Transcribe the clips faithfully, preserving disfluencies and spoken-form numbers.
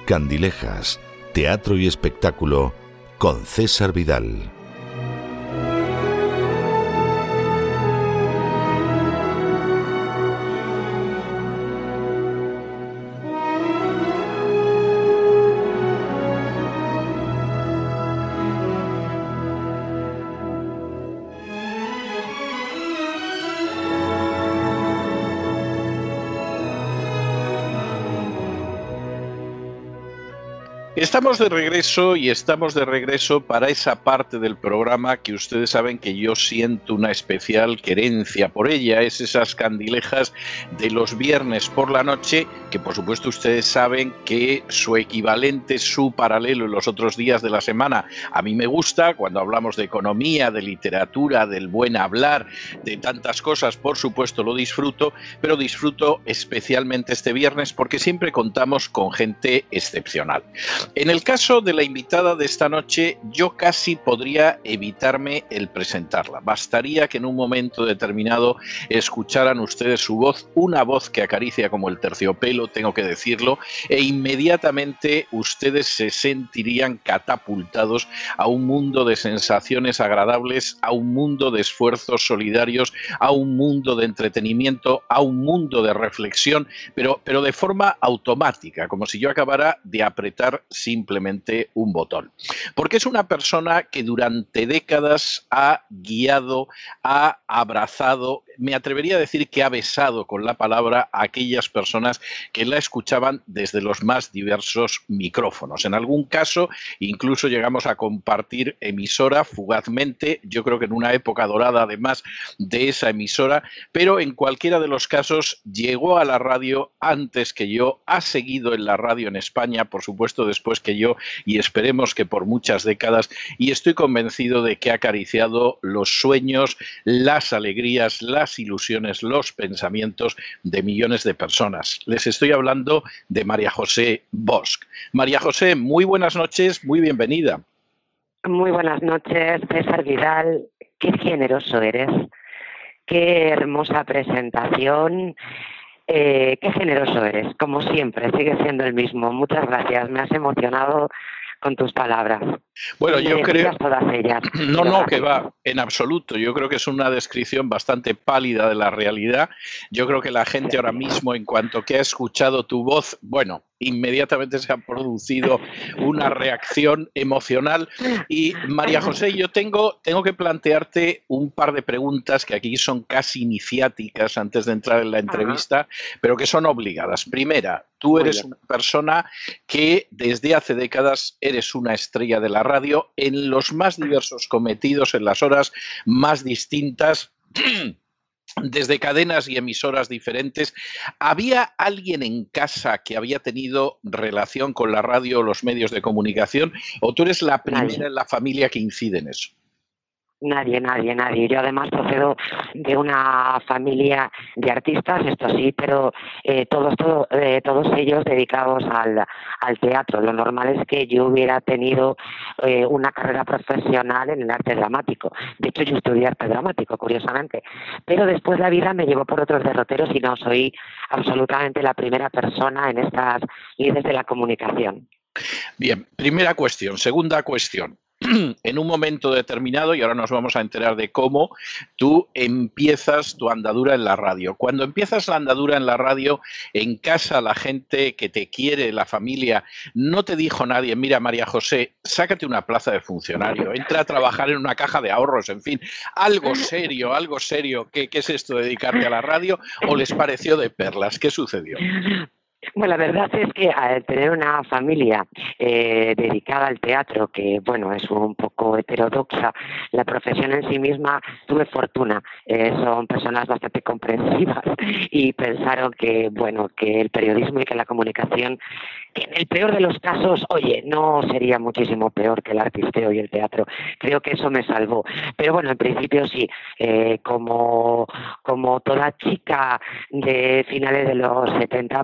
Candilejas, teatro y espectáculo con César Vidal. Estamos de regreso y estamos de regreso para esa parte del programa que ustedes saben que yo siento una especial querencia por ella, es esas candilejas de los viernes por la noche, que por supuesto ustedes saben que su equivalente, su paralelo en los otros días de la semana, a mí me gusta cuando hablamos de economía, de literatura, del buen hablar, de tantas cosas, por supuesto lo disfruto, pero disfruto especialmente este viernes porque siempre contamos con gente excepcional. En el caso de la invitada de esta noche, yo casi podría evitarme el presentarla. Bastaría que en un momento determinado escucharan ustedes su voz, una voz que acaricia como el terciopelo, tengo que decirlo, e inmediatamente ustedes se sentirían catapultados a un mundo de sensaciones agradables, a un mundo de esfuerzos solidarios, a un mundo de entretenimiento, a un mundo de reflexión, pero, pero de forma automática, como si yo acabara de apretar simplemente un botón. Porque es una persona que durante décadas ha guiado, ha abrazado, me atrevería a decir que ha besado con la palabra a aquellas personas que la escuchaban desde los más diversos micrófonos. En algún caso, incluso llegamos a compartir emisora fugazmente, yo creo que en una época dorada además de esa emisora, pero en cualquiera de los casos llegó a la radio antes que yo, ha seguido en la radio en España, por supuesto después que yo, y esperemos que por muchas décadas, y estoy convencido de que ha acariciado los sueños, las alegrías, las ilusiones, los pensamientos de millones de personas. Les estoy hablando de María José Bosch. María José, muy buenas noches, muy bienvenida. Muy buenas noches, César Vidal. Qué generoso eres, qué hermosa presentación. Eh, qué generoso eres, como siempre, sigue siendo el mismo. Muchas gracias, me has emocionado con tus palabras. Bueno, yo creo... todas ellas. No, no, que va, en absoluto. Yo creo que es una descripción bastante pálida de la realidad. Yo creo que la gente ahora mismo, en cuanto que ha escuchado tu voz, bueno, inmediatamente se ha producido una reacción emocional. Y María José, yo tengo, tengo que plantearte un par de preguntas que aquí son casi iniciáticas antes de entrar en la entrevista, Ajá. pero que son obligadas. Primera, tú eres una persona que desde hace décadas eres una estrella de la radio en los más diversos cometidos, en las horas más distintas, desde cadenas y emisoras diferentes. ¿Había alguien en casa que había tenido relación con la radio o los medios de comunicación? ¿O tú eres la primera Nadie. en la familia que incide en eso? Nadie, nadie, nadie. Yo además procedo de una familia de artistas, esto sí, pero eh, todos, todo, eh, todos ellos dedicados al, al teatro. Lo normal es que yo hubiera tenido eh, una carrera profesional en el arte dramático. De hecho, yo estudié arte dramático, curiosamente. Pero después la vida me llevó por otros derroteros y no soy absolutamente la primera persona en estas líderes de la comunicación. Bien, primera cuestión. Segunda cuestión. En un momento determinado, y ahora nos vamos a enterar de cómo, tú empiezas tu andadura en la radio. Cuando empiezas la andadura en la radio, en casa la gente que te quiere, la familia, no te dijo nadie, mira María José, sácate una plaza de funcionario, entra a trabajar en una caja de ahorros, en fin, algo serio, algo serio. ¿Qué, qué es esto de dedicarte a la radio? ¿O les pareció de perlas? ¿Qué sucedió? Bueno, la verdad es que al tener una familia eh, dedicada al teatro, que bueno, es un poco heterodoxa, la profesión en sí misma, tuve fortuna. Eh, son personas bastante comprensivas y pensaron que bueno, que el periodismo y que la comunicación, que en el peor de los casos, oye, no sería muchísimo peor que el artisteo y el teatro. Creo que eso me salvó. Pero bueno, en principio sí, eh, como, como toda chica de finales de los setenta, pues eh,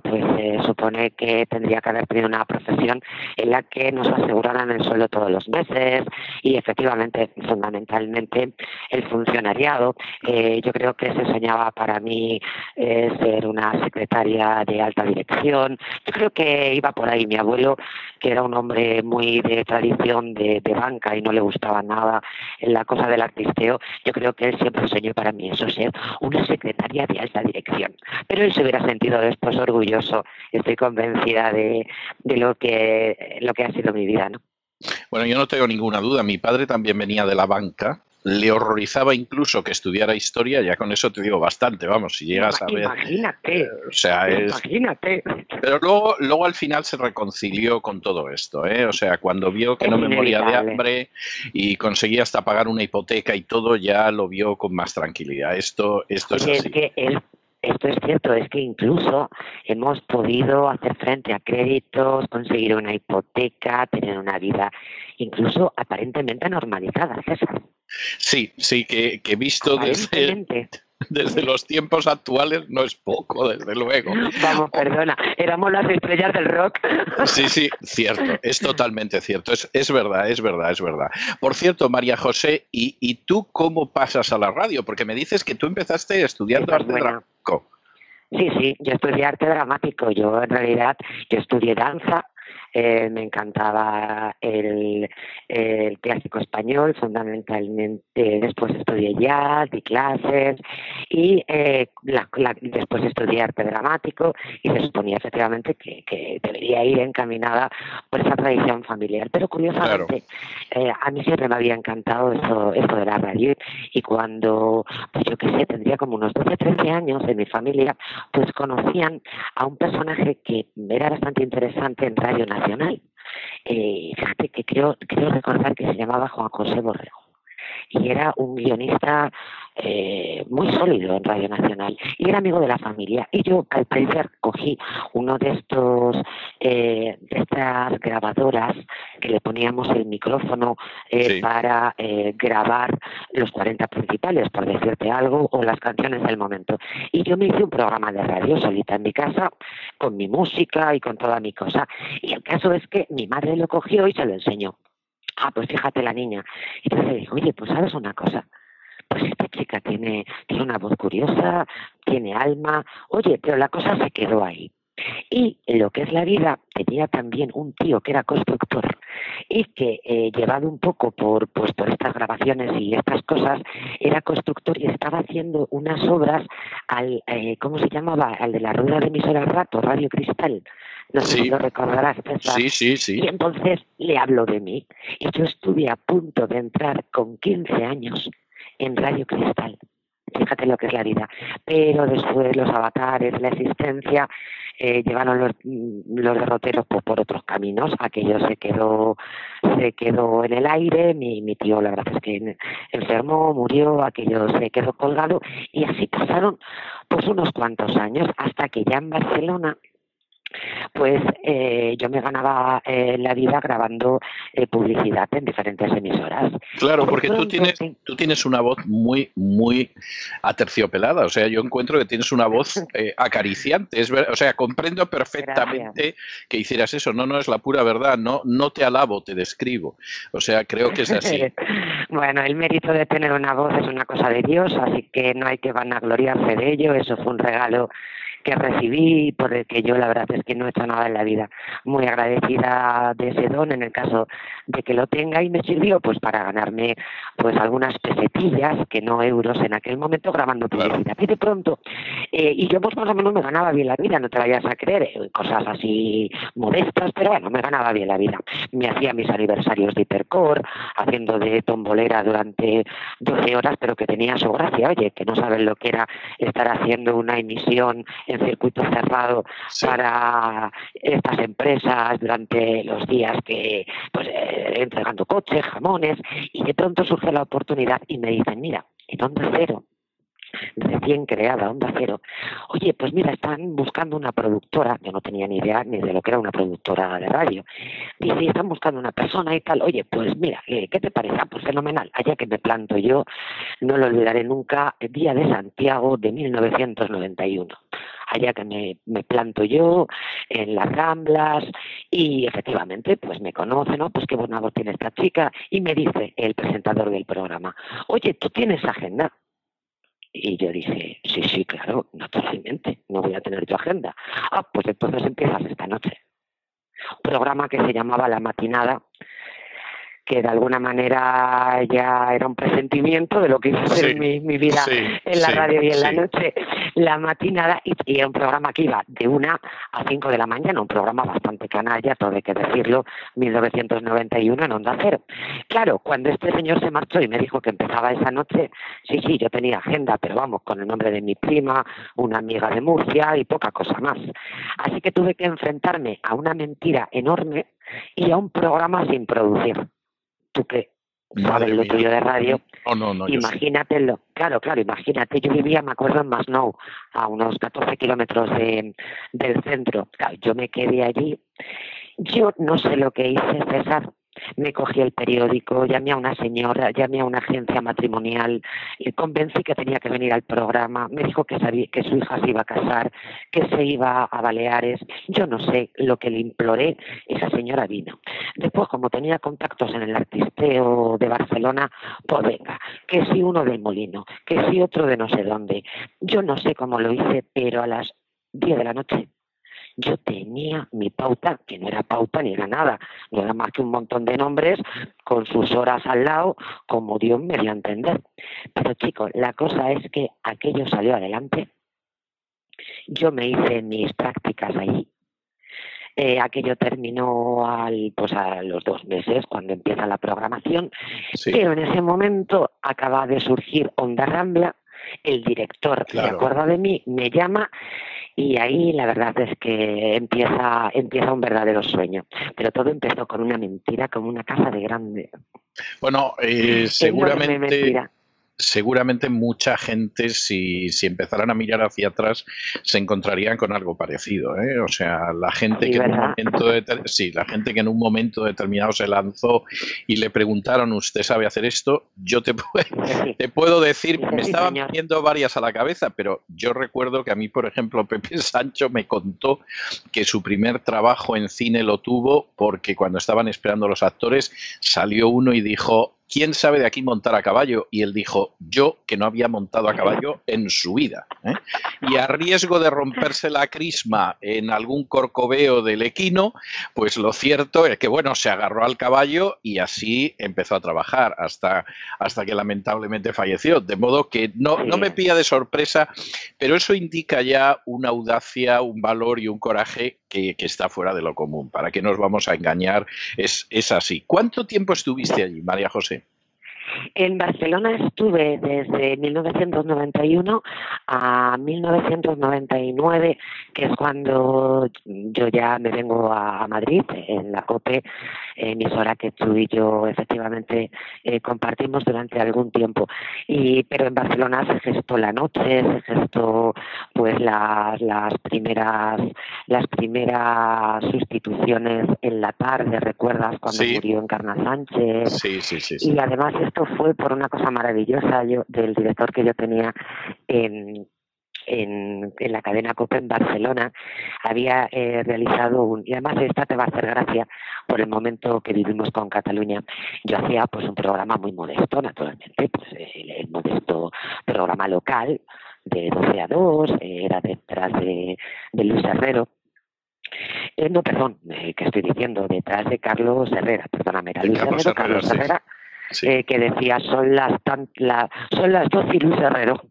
se supone que tendría que haber tenido una profesión en la que nos aseguraran el sueldo todos los meses y efectivamente, fundamentalmente, el funcionariado. Eh, yo creo que se soñaba para mí eh, ser una secretaria de alta dirección. Yo creo que iba por ahí. Mi abuelo, que era un hombre muy de tradición de, de banca y no le gustaba nada la cosa del artisteo, yo creo que él siempre soñó para mí eso, ser una secretaria de alta dirección. Pero él se hubiera sentido después orgulloso. Estoy convencida de, de lo que lo que ha sido mi vida, ¿no? Bueno, yo no tengo ninguna duda. Mi padre también venía de la banca. Le horrorizaba incluso que estudiara historia. Ya con eso te digo bastante. Vamos, si llegas a ver. Imagínate. Eh, o sea, es. Imagínate. Pero luego, luego al final se reconcilió con todo esto, ¿eh? O sea, cuando vio que Es no me moría de inevitable. hambre y conseguía hasta pagar una hipoteca y todo, ya lo vio con más tranquilidad. Esto, esto es Oye, así. es que él, esto es cierto, es que incluso hemos podido hacer frente a créditos, conseguir una hipoteca, tener una vida incluso aparentemente normalizada, César. Sí, sí, que, que visto desde, Aparentemente. desde los tiempos actuales no es poco, desde luego. Vamos, perdona, éramos las estrellas del rock. Sí, sí, cierto, es totalmente cierto, es, es verdad, es verdad, es verdad. Por cierto, María José, ¿y, ¿y tú cómo pasas a la radio? Porque me dices que tú empezaste estudiando Esa es arte buena. dramático. Sí, sí, yo estudié arte dramático. Yo en realidad, yo estudié danza. Eh, me encantaba el, el clásico español, fundamentalmente. Después estudié jazz, di clases y eh, la, la, después estudié arte dramático y se suponía efectivamente que, que debería ir encaminada por esa tradición familiar. Pero curiosamente, claro. eh, a mí siempre me había encantado eso, eso de la radio y cuando, pues yo qué sé, tendría como unos doce, trece años en mi familia, pues conocían a un personaje que era bastante interesante en Radio Nacional. Eh, fíjate que creo, creo recordar que se llamaba Juan José Borrego y era un guionista eh, muy sólido en Radio Nacional y era amigo de la familia. Y yo al parecer cogí uno de estos eh, de estas grabadoras que le poníamos el micrófono eh, sí. para eh, grabar los cuarenta principales, por decirte algo, o las canciones del momento. Y yo me hice un programa de radio solita en mi casa con mi música y con toda mi cosa. Y el caso es que mi madre lo cogió y se lo enseñó. Ah, pues fíjate la niña. Y entonces le dijo, oye, pues sabes una cosa, pues esta chica tiene, tiene una voz curiosa, tiene alma, oye, pero la cosa se quedó ahí. Y en lo que es la vida, tenía también un tío que era constructor y que, eh, llevado un poco por, pues, por estas grabaciones y estas cosas, era constructor y estaba haciendo unas obras al, eh, ¿cómo se llamaba? Al de la rueda de emisora rato, Radio Cristal. No sé sí. si lo recordarás, César. Sí, sí, sí. Y entonces le habló de mí. Y yo estuve a punto de entrar con quince años en Radio Cristal. Fíjate lo que es la vida. Pero después los avatares, la existencia, eh, llevaron los, los derroteros por, por otros caminos. Aquello se quedó se quedó en el aire. Mi, mi tío, la verdad es que enfermó, murió, aquello se quedó colgado. Y así pasaron pues unos cuantos años hasta que ya en Barcelona pues eh, yo me ganaba eh, la vida grabando eh, publicidad en diferentes emisoras. Claro, porque tú tienes, tú tienes una voz muy, muy aterciopelada. O sea, yo encuentro que tienes una voz eh, acariciante. Es ver, o sea, comprendo perfectamente Gracias. Que hicieras eso. No, no, es la pura verdad. No, no te alabo, te describo. O sea, creo que es así. Bueno, el mérito de tener una voz es una cosa de Dios, así que no hay que vanagloriarse de ello. Eso fue un regalo que recibí, por el que yo la verdad es que no he hecho nada en la vida. Muy agradecida de ese don en el caso de que lo tenga y me sirvió pues para ganarme pues algunas pesetillas, que no euros en aquel momento, grabando publicidad. Claro. Y de pronto, eh, y yo pues más o menos me ganaba bien la vida, no te vayas a creer, eh, cosas así modestas, pero bueno, me ganaba bien la vida. Me hacía mis aniversarios de Hipercore, haciendo de tombolera durante doce horas, pero que tenía su gracia, oye, que no saben lo que era estar haciendo una emisión en circuito cerrado sí. para estas empresas durante los días que, pues, eh, entregando coches, jamones, y de pronto surge la oportunidad y me dicen, mira, en Onda Cero, recién creada, Onda Cero, oye, pues mira, están buscando una productora, yo no tenía ni idea ni de lo que era una productora de radio, dice, están buscando una persona y tal, oye, pues mira, ¿qué te parece? Ah, pues fenomenal, allá que me planto yo, no lo olvidaré nunca, el día de Santiago de mil novecientos noventa y uno. allá que me, me planto yo en las Ramblas y efectivamente pues me conoce, ¿no? Pues qué buena voz tiene esta chica y me dice el presentador del programa, oye, ¿tú tienes agenda? Y yo dije, sí, sí, claro, naturalmente, no voy a tener tu agenda. Ah, pues entonces empiezas esta noche. Un programa que se llamaba La Matinada, que de alguna manera ya era un presentimiento de lo que iba a ser Sí, mi, mi vida sí, en la sí, radio y en sí. la noche, La Matinada, y, y era un programa que iba de una a cinco de la mañana, un programa bastante canalla, todo hay que decirlo, mil novecientos noventa y uno en Onda Cero. Claro, cuando este señor se marchó y me dijo que empezaba esa noche, sí, sí, yo tenía agenda, pero vamos, con el nombre de mi prima, una amiga de Murcia y poca cosa más. Así que tuve que enfrentarme a una mentira enorme y a un programa sin producir. Tú que sabes Madre lo mía. tuyo de radio, Oh, no, no, yo sí. imagínatelo. Claro, claro, imagínate, yo vivía, me acuerdo, en Masnou, a unos catorce kilómetros de, del centro. Claro, yo me quedé allí. Yo no sé lo que hice, César. Me cogí el periódico, llamé a una señora, llamé a una agencia matrimonial, y convencí que tenía que venir al programa, me dijo que sabía que su hija se iba a casar, que se iba a Baleares, yo no sé lo que le imploré, esa señora vino. Después, como tenía contactos en el artisteo de Barcelona, pues venga, que si uno del Molino, que si otro de no sé dónde, yo no sé cómo lo hice, pero a las diez de la noche yo tenía mi pauta, que no era pauta ni era nada, no era más que un montón de nombres con sus horas al lado, como Dios me dio a entender. Pero chicos, la cosa es que aquello salió adelante. Yo me hice mis prácticas allí. Eh, aquello terminó al, pues a los dos meses, cuando empieza la programación, Sí. pero en ese momento acaba de surgir Onda Rambla, el director Claro. se acuerda de mí, me llama y ahí la verdad es que empieza, empieza un verdadero sueño. Pero todo empezó con una mentira, como una casa de grande. Bueno, eh, Enorme seguramente, mentira. seguramente mucha gente, si, si empezaran a mirar hacia atrás, se encontrarían con algo parecido, ¿eh? O sea, la gente Sí, que en un ¿verdad? momento deter- sí, la gente que en un momento determinado se lanzó y le preguntaron, ¿usted sabe hacer esto? Yo te, pu- Dice sí. te puedo decir, Dice me sí, estaban señor. viniendo varias a la cabeza, pero yo recuerdo que a mí, por ejemplo, Pepe Sancho me contó que su primer trabajo en cine lo tuvo porque cuando estaban esperando los actores salió uno y dijo, ¿quién sabe de aquí montar a caballo? Y él dijo, yo, que no había montado a caballo en su vida, ¿eh? Y a riesgo de romperse la crisma en algún corcoveo del equino, pues lo cierto es que, bueno, se agarró al caballo y así empezó a trabajar hasta, hasta que lamentablemente falleció. De modo que no, no me Sí. pilla de sorpresa, pero eso indica ya una audacia, un valor y un coraje que, que está fuera de lo común. ¿Para qué nos vamos a engañar? Es, es así. ¿Cuánto tiempo estuviste allí, María José? En Barcelona estuve desde mil novecientos noventa y uno a mil novecientos noventa y nueve, que es cuando yo ya me vengo a Madrid, en la COPE, emisora que tú y yo efectivamente eh, compartimos durante algún tiempo. Y, pero en Barcelona se gestó la noche, se gestó pues las, las primeras las primeras sustituciones en la tarde, ¿recuerdas cuando Sí. murió Encarna Sánchez? Sí, sí, sí, sí. Y además esto fue por una cosa maravillosa yo, del director que yo tenía en, en, en la cadena COPE en Barcelona. Había eh, realizado un, y además esta te va a hacer gracia por el momento que vivimos con Cataluña. Yo hacía pues un programa muy modesto, naturalmente, pues el, el modesto programa local de doce a dos, eh, era detrás de, de Luis Herrero. Eh, no, perdón, eh, que estoy diciendo, detrás de Carlos Herrera, perdóname, era De Luis Carlos Herrero, Herrera, Carlos sí. Herrera, Sí. eh, que decía, son las tan, la, son las dos y Luis Herrero.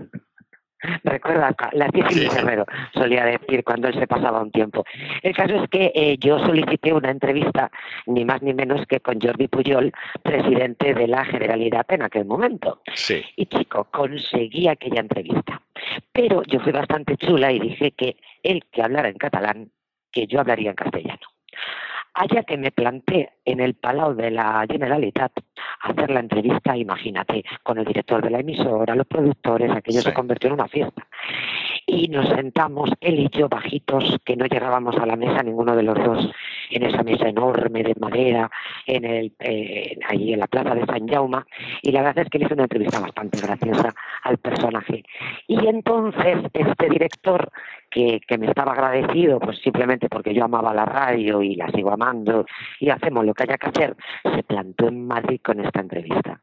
¿Recuerdas? Las diez y Sí, Luis sí. Herrero, solía decir cuando él se pasaba un tiempo. El caso es que eh, yo solicité una entrevista, ni más ni menos que con Jordi Pujol, presidente de la Generalitat en aquel momento. Sí. Y chico, conseguí aquella entrevista. Pero yo fui bastante chula y dije que él que hablara en catalán, que yo hablaría en castellano. Allá que me planté en el Palau de la Generalitat a hacer la entrevista, imagínate, con el director de la emisora, los productores, aquello Sí. se convirtió en una fiesta. Y nos sentamos, él y yo bajitos, que no llegábamos a la mesa ninguno de los dos, en esa mesa enorme de madera, en el, eh, allí en la plaza de San Jaume, y la verdad es que le hice una entrevista bastante graciosa al personaje. Y entonces este director, que, que me estaba agradecido, pues simplemente porque yo amaba la radio y la sigo amando y hacemos lo que haya que hacer, se plantó en Madrid con esta entrevista.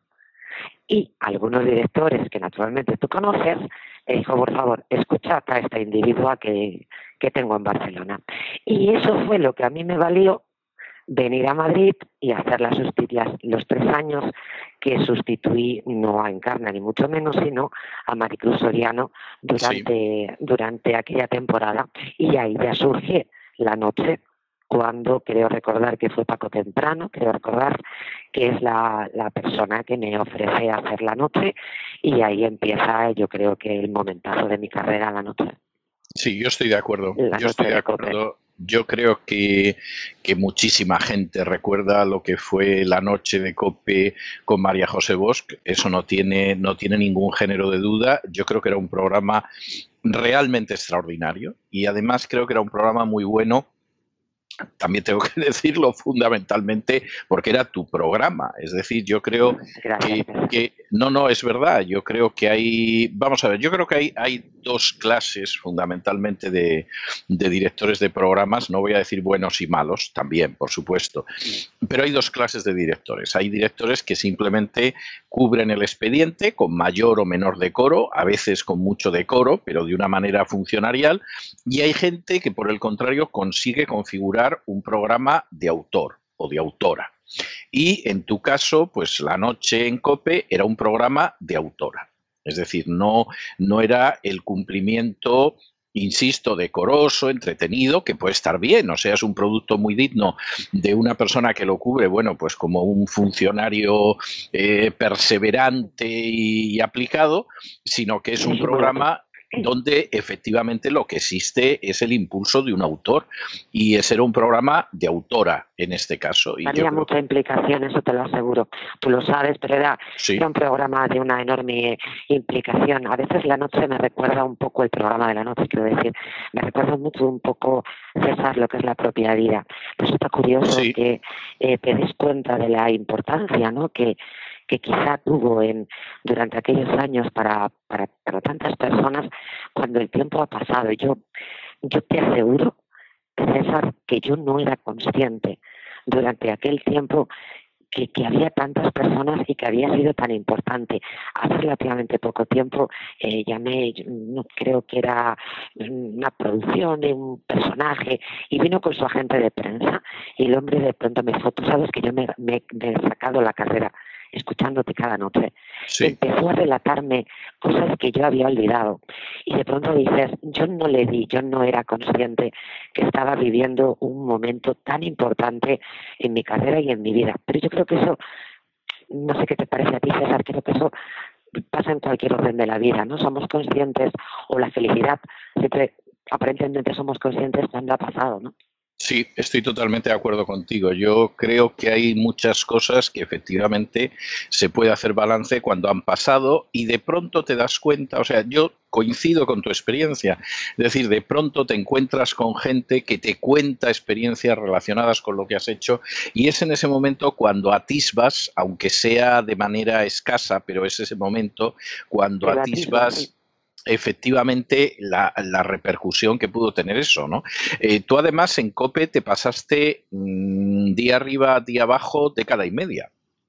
Y algunos directores que naturalmente tú conoces, me dijo, por favor, escuchad a esta individua que, que tengo en Barcelona. Y eso fue lo que a mí me valió venir a Madrid y hacer las sustituciones, los tres años que sustituí no a Encarna ni mucho menos, sino a Maricruz Soriano durante, sí. durante aquella temporada. Y ahí ya surge La Noche, cuando creo recordar que fue Paco Temprano, creo recordar que es la, la persona que me ofrece hacer La Noche, y ahí empieza, yo creo que el momentazo de mi carrera, La Noche. Sí, yo estoy de acuerdo. La yo estoy de acuerdo. Yo creo que, que muchísima gente recuerda lo que fue La Noche de COPE con María José Bosch. Eso no tiene, no tiene ningún género de duda. Yo creo que era un programa realmente extraordinario y además creo que era un programa muy bueno. También tengo que decirlo fundamentalmente porque era tu programa. Es decir, yo creo que, que no, no, es verdad. Yo creo que hay, vamos a ver, yo creo que hay, hay dos clases fundamentalmente de, de directores de programas. No voy a decir buenos y malos, también, por supuesto. Pero hay dos clases de directores. Hay directores que simplemente cubren el expediente con mayor o menor decoro, a veces con mucho decoro, pero de una manera funcionarial. Y hay gente que, por el contrario, consigue configurar un programa de autor o de autora. Y en tu caso, pues La Noche en COPE era un programa de autora. Es decir, no, no era el cumplimiento, insisto, decoroso, entretenido, que puede estar bien, o sea, es un producto muy digno de una persona que lo cubre, bueno, pues como un funcionario eh, perseverante y, y aplicado, sino que es un programa donde efectivamente lo que existe es el impulso de un autor, y ese era un programa de autora en este caso. Y Había mucha implicación, eso te lo aseguro, tú lo sabes, pero era, sí. era un programa de una enorme implicación. A veces La Noche me recuerda un poco, el programa de La Noche, quiero decir, me recuerda mucho un poco, César, lo que es la propia vida. Resulta curioso sí. que eh, te des cuenta de la importancia, ¿no?, que que quizá tuvo en, durante aquellos años para, para, para tantas personas cuando el tiempo ha pasado. Yo, yo te aseguro, César, que yo no era consciente durante aquel tiempo que, que había tantas personas y que había sido tan importante. Hace relativamente poco tiempo eh, llamé, no creo que era una producción de un personaje, y vino con su agente de prensa, y el hombre de pronto me dijo, tú sabes que yo me, me, me he sacado la carrera escuchándote cada noche. Sí. Empezó a relatarme cosas que yo había olvidado. Y de pronto dices, yo no le di, yo no era consciente que estaba viviendo un momento tan importante en mi carrera y en mi vida. Pero yo creo que eso, no sé qué te parece a ti, César, creo que eso pasa en cualquier orden de la vida, ¿no? Somos conscientes, o la felicidad, siempre aparentemente somos conscientes cuando ha pasado, ¿no? Sí, estoy totalmente de acuerdo contigo. Yo creo que hay muchas cosas que efectivamente se puede hacer balance cuando han pasado y de pronto te das cuenta, o sea, yo coincido con tu experiencia, es decir, de pronto te encuentras con gente que te cuenta experiencias relacionadas con lo que has hecho, y es en ese momento cuando atisbas, aunque sea de manera escasa, pero es ese momento cuando El atisbas... atisbo, sí. Efectivamente, la, la repercusión que pudo tener eso, ¿no? Eh, tú además en COPE te pasaste mmm, día arriba, día abajo, década y media.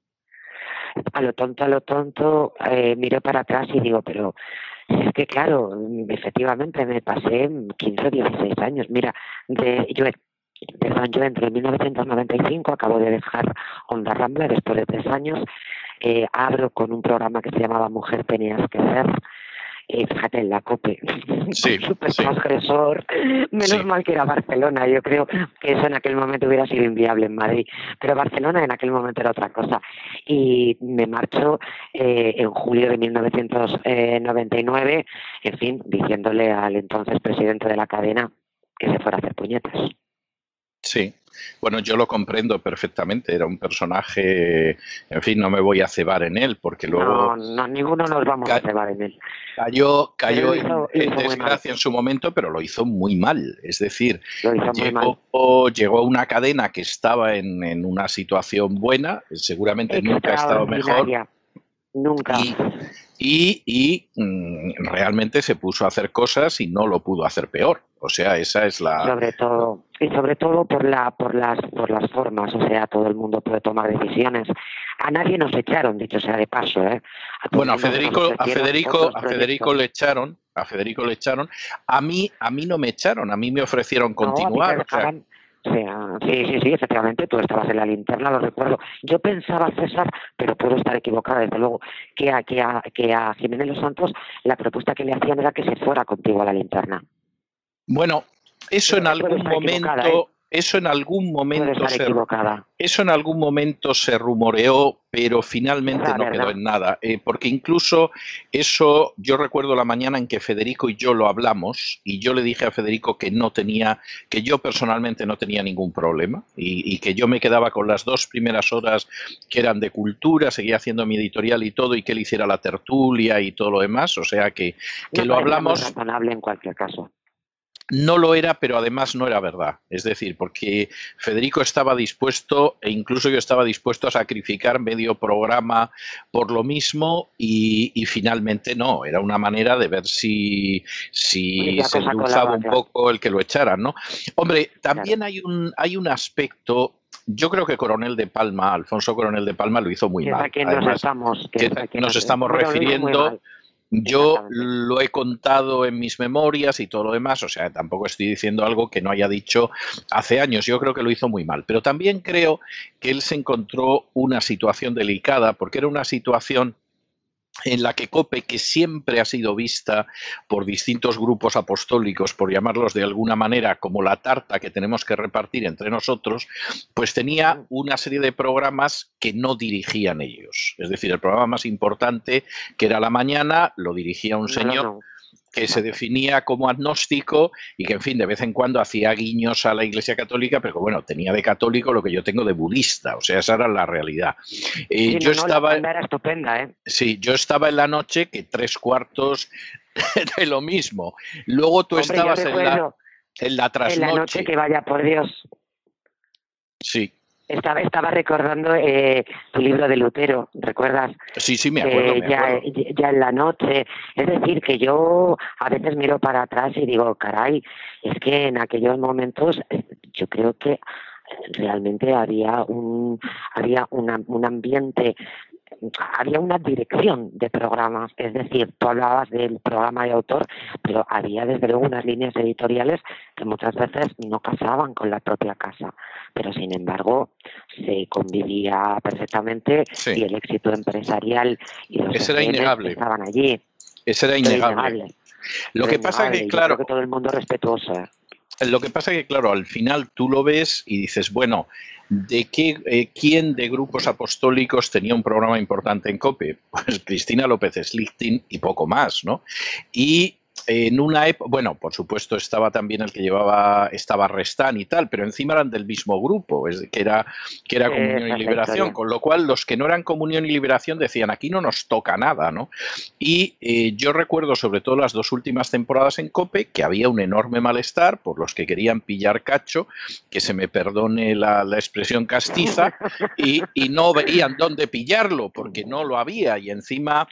A lo tonto, a lo tonto, eh, miro para atrás y digo, pero es que claro, efectivamente me pasé quince o dieciséis años. Mira, de, yo, perdón, yo entré en mil novecientos noventa y cinco, acabo de dejar Onda Rambla después de tres años, eh, abro con un programa que se llamaba Mujer Tenías que Ser. Eh, fíjate, en la COPE, sí, súper sí. transgresor, menos sí. mal que era Barcelona. Yo creo que eso en aquel momento hubiera sido inviable en Madrid, pero Barcelona en aquel momento era otra cosa. Y me marcho eh, en julio de mil novecientos noventa y nueve, en fin, diciéndole al entonces presidente de la cadena que se fuera a hacer puñetas. Sí, bueno, yo lo comprendo perfectamente, era un personaje, en fin, no me voy a cebar en él, porque luego... No, no, ninguno nos vamos a cebar en él. Cayó, cayó hizo, en, en hizo desgracia en su momento, pero lo hizo muy mal, es decir, lo hizo llegó, muy mal. llegó a una cadena que estaba en, en una situación buena, seguramente nunca ha estado mejor. Nunca. Y, y, y mm, realmente se puso a hacer cosas y no lo pudo hacer peor. O sea, esa es la... Sobre todo, y sobre todo por la, por las, por las formas, o sea, todo el mundo puede tomar decisiones. A nadie nos echaron, dicho sea de paso, ¿eh? A todo Bueno, a el mundo se nos Federico, a ofrecieron Federico, otros a Federico proyectos. le echaron, a Federico le echaron. A mí, a mí no me echaron, a mí me ofrecieron No, a mí te continuar. O sea, dejaban. O sea, sí, sí, sí, efectivamente, tú estabas en la linterna, lo recuerdo. Yo pensaba, César, pero puedo estar equivocada, desde luego, que a, que a, que a Jiménez Los Santos la propuesta que le hacían era que se fuera contigo a la linterna. bueno, eso en Pero puedo algún estar equivocada, ¿eh? momento, eso en algún Puedo momento estar se, equivocada. eso en algún momento se rumoreó, pero finalmente La no quedó verdad. en nada, eh, porque incluso eso, yo recuerdo la mañana en que Federico y yo lo hablamos, y yo le dije a Federico que no tenía, que yo personalmente no tenía ningún problema, y, y que yo me quedaba con las dos primeras horas que eran de cultura, seguía haciendo mi editorial y todo, y que él hiciera la tertulia y todo lo demás, o sea que, que Me lo parecía muy hablamos. razonable en cualquier caso. No lo era, pero además no era verdad. Es decir, porque Federico estaba dispuesto, e incluso yo estaba dispuesto a sacrificar medio programa por lo mismo, y, y finalmente no. Era una manera de ver si, si La se cosa endulzaba colaba, un claro. poco el que lo echaran, ¿no? Hombre, también claro. hay un, hay un aspecto. Yo creo que Coronel de Palma, Alfonso Coronel de Palma, lo hizo muy Que es a mal. quien nos Además, estamos, que que es a quien nos nos, estamos bueno, lo hizo muy refiriendo. mal, Yo exactamente. lo he contado en mis memorias y todo lo demás, o sea, tampoco estoy diciendo algo que no haya dicho hace años. Yo creo que lo hizo muy mal, pero también creo que él se encontró una situación delicada, porque era una situación en la que COPE, que siempre ha sido vista por distintos grupos apostólicos, por llamarlos de alguna manera, como la tarta que tenemos que repartir entre nosotros, pues tenía una serie de programas que no dirigían ellos. Es decir, el programa más importante, que era La Mañana, lo dirigía un No, no, señor no. que se definía como agnóstico y que, en fin, de vez en cuando hacía guiños a la Iglesia Católica, pero bueno, tenía de católico lo que yo tengo de budista, o sea, esa era la realidad. Eh, Sí, yo no, no, la estaba... tanda era estupenda, ¿eh? Sí, yo estaba en la noche que tres cuartos de lo mismo. Luego tú Hombre, yo estabas en la, recuerdo en la en la noche trasnoche. que vaya por Dios. Sí, Estaba, estaba recordando eh, tu libro de Lutero, ¿recuerdas? sí, sí, me acuerdo, Eh, me ya, acuerdo. ya en la noche. Es decir, que yo a veces miro para atrás y digo, caray, es que en aquellos momentos eh, yo creo que realmente había un había una, un ambiente, había una dirección de programas, es decir, tú hablabas del programa de autor, pero había desde luego unas líneas editoriales que muchas veces no casaban con la propia casa, pero sin embargo se convivía perfectamente Sí, y el éxito empresarial y los ese era F M innegable. estaban allí. Ese era Era innegable. innegable, Lo era que pasa que, innegable. Yo creo claro, que todo el mundo respetuoso. ¿eh? Lo que pasa que, claro, al final tú lo ves y dices, bueno, ¿de qué, eh, quién de grupos apostólicos tenía un programa importante en COPE? Pues Cristina López Slichting y poco más, ¿no? Y en una época, bueno, por supuesto estaba también el que llevaba, estaba Restán y tal, pero encima eran del mismo grupo, es que era, que era Comunión Esa y es la Liberación, historia. con lo cual los que no eran Comunión y Liberación decían, aquí no nos toca nada, ¿no? Y eh, yo recuerdo sobre todo las dos últimas temporadas en COPE que había un enorme malestar por los que querían pillar cacho, que se me perdone la, la expresión castiza, y, y no veían dónde pillarlo, porque no lo había, y encima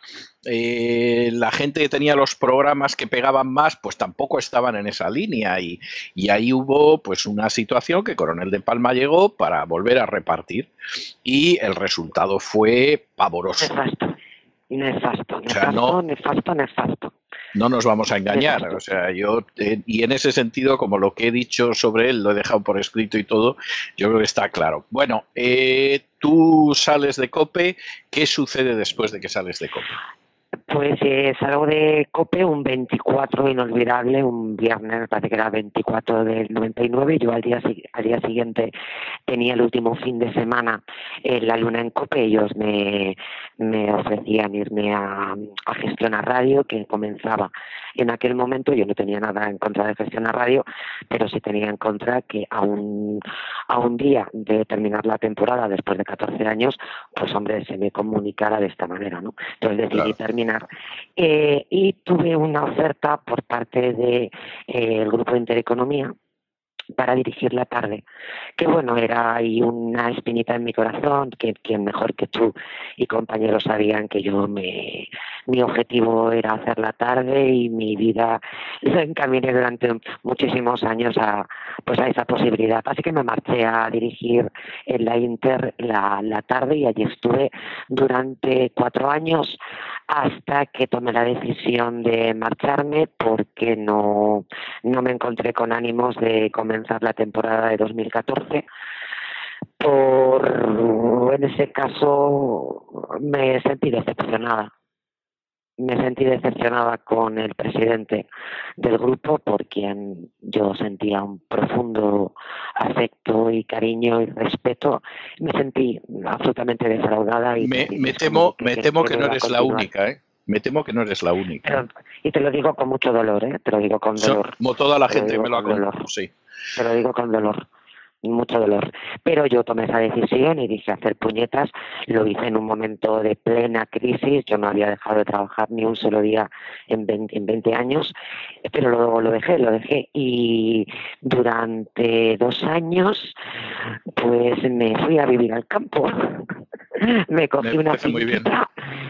eh, la gente que tenía los programas que pegaban más, pues tampoco estaban en esa línea, y, y ahí hubo pues una situación que Coronel de Palma llegó para volver a repartir, y el resultado fue pavoroso. Nefasto, nefasto, O sea, nefasto, no, nefasto, nefasto. no nos vamos a engañar, Nefasto. o sea, yo, eh, y en ese sentido, como lo que he dicho sobre él, lo he dejado por escrito y todo, yo creo que está claro. Bueno, eh, tú sales de COPE, ¿qué sucede después de que sales de COPE? Pues eh, salgo de COPE un veinticuatro inolvidable, un viernes, me parece que era veinticuatro del noventa y nueve, y yo al día, al día siguiente tenía el último fin de semana en La Luna en COPE. Ellos me, me ofrecían irme a, a gestionar radio, que comenzaba en aquel momento. Yo no tenía nada en contra de gestionar radio, pero sí tenía en contra que a un, a un día de terminar la temporada, después de catorce años, pues hombre, se me comunicara de esta manera, ¿no? Entonces decidí Claro. terminar. Eh, y tuve una oferta por parte del de, eh, el Grupo de Intereconomía, para dirigir la tarde. Que bueno, era ahí una espinita en mi corazón, que quien mejor que tú y compañeros sabían que yo me, mi objetivo era hacer la tarde y mi vida la encaminé durante muchísimos años a, pues a esa posibilidad. Así que me marché a dirigir en la Inter la, la tarde y allí estuve durante cuatro años hasta que tomé la decisión de marcharme porque no, no me encontré con ánimos de comenzar la temporada de dos mil catorce. Por, en ese caso me sentí decepcionada. Me sentí decepcionada con el presidente del grupo, por quien yo sentía un profundo afecto y cariño y respeto. Me sentí absolutamente defraudada. Y me, me temo, que, me que, temo que, que no eres la única, ¿eh? Me temo que no eres la única. Pero, y te lo digo con mucho dolor, ¿eh? Te lo digo con dolor. Como toda la gente me lo ha contado, sí. Te lo digo con dolor. Mucho dolor, pero yo tomé esa decisión y dije hacer puñetas. Lo hice en un momento de plena crisis. Yo no había dejado de trabajar ni un solo día en veinte, en veinte años, pero lo, lo dejé, lo dejé y durante dos años pues me fui a vivir al campo. Me cogí me una finquita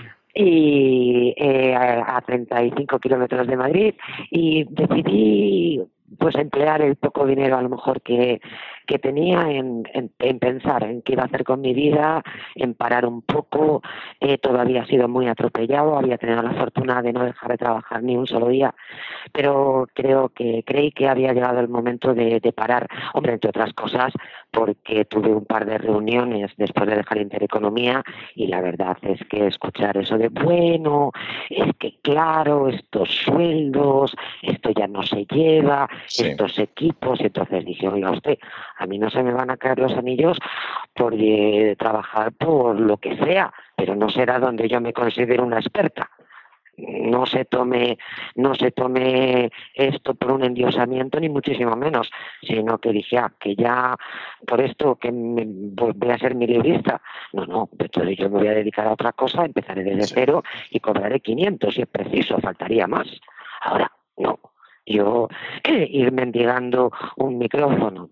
y eh, a treinta y cinco kilómetros de Madrid y decidí pues emplear el poco dinero a lo mejor que, que tenía en, en, en pensar en qué iba a hacer con mi vida, en parar un poco. Eh, todo había sido muy atropellado, había tenido la fortuna de no dejar de trabajar ni un solo día, pero creo que creí que había llegado el momento de, de parar, hombre, entre otras cosas porque tuve un par de reuniones después de dejar Intereconomía y la verdad es que escuchar eso de bueno, es que claro, estos sueldos, esto ya no se lleva, sí. Estos equipos, y entonces dije, oiga usted, a mí no se me van a caer los anillos por eh, trabajar por lo que sea, pero no será donde yo me considero una experta. No se tome, no se tome esto por un endiosamiento ni muchísimo menos, sino que dije, ah, que ya por esto que me, voy a ser mi librista. No, no, entonces yo me voy a dedicar a otra cosa, empezaré desde sí. cero y cobraré quinientos si es preciso, faltaría más. Ahora, no, yo eh, ir mendigando un micrófono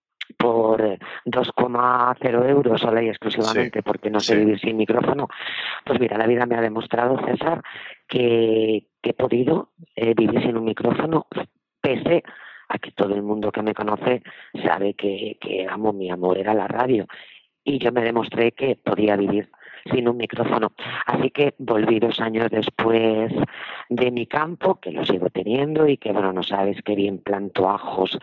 por dos coma cero euros sola y exclusivamente sí, porque no sé sí. vivir sin micrófono, pues mira, la vida me ha demostrado, César, que, que he podido eh, vivir sin un micrófono, pese a que todo el mundo que me conoce sabe que, que amo, mi amor era la radio, y yo me demostré que podía vivir sin un micrófono. Así que volví dos años después de mi campo, que lo sigo teniendo y que, bueno, no sabes qué bien planto ajos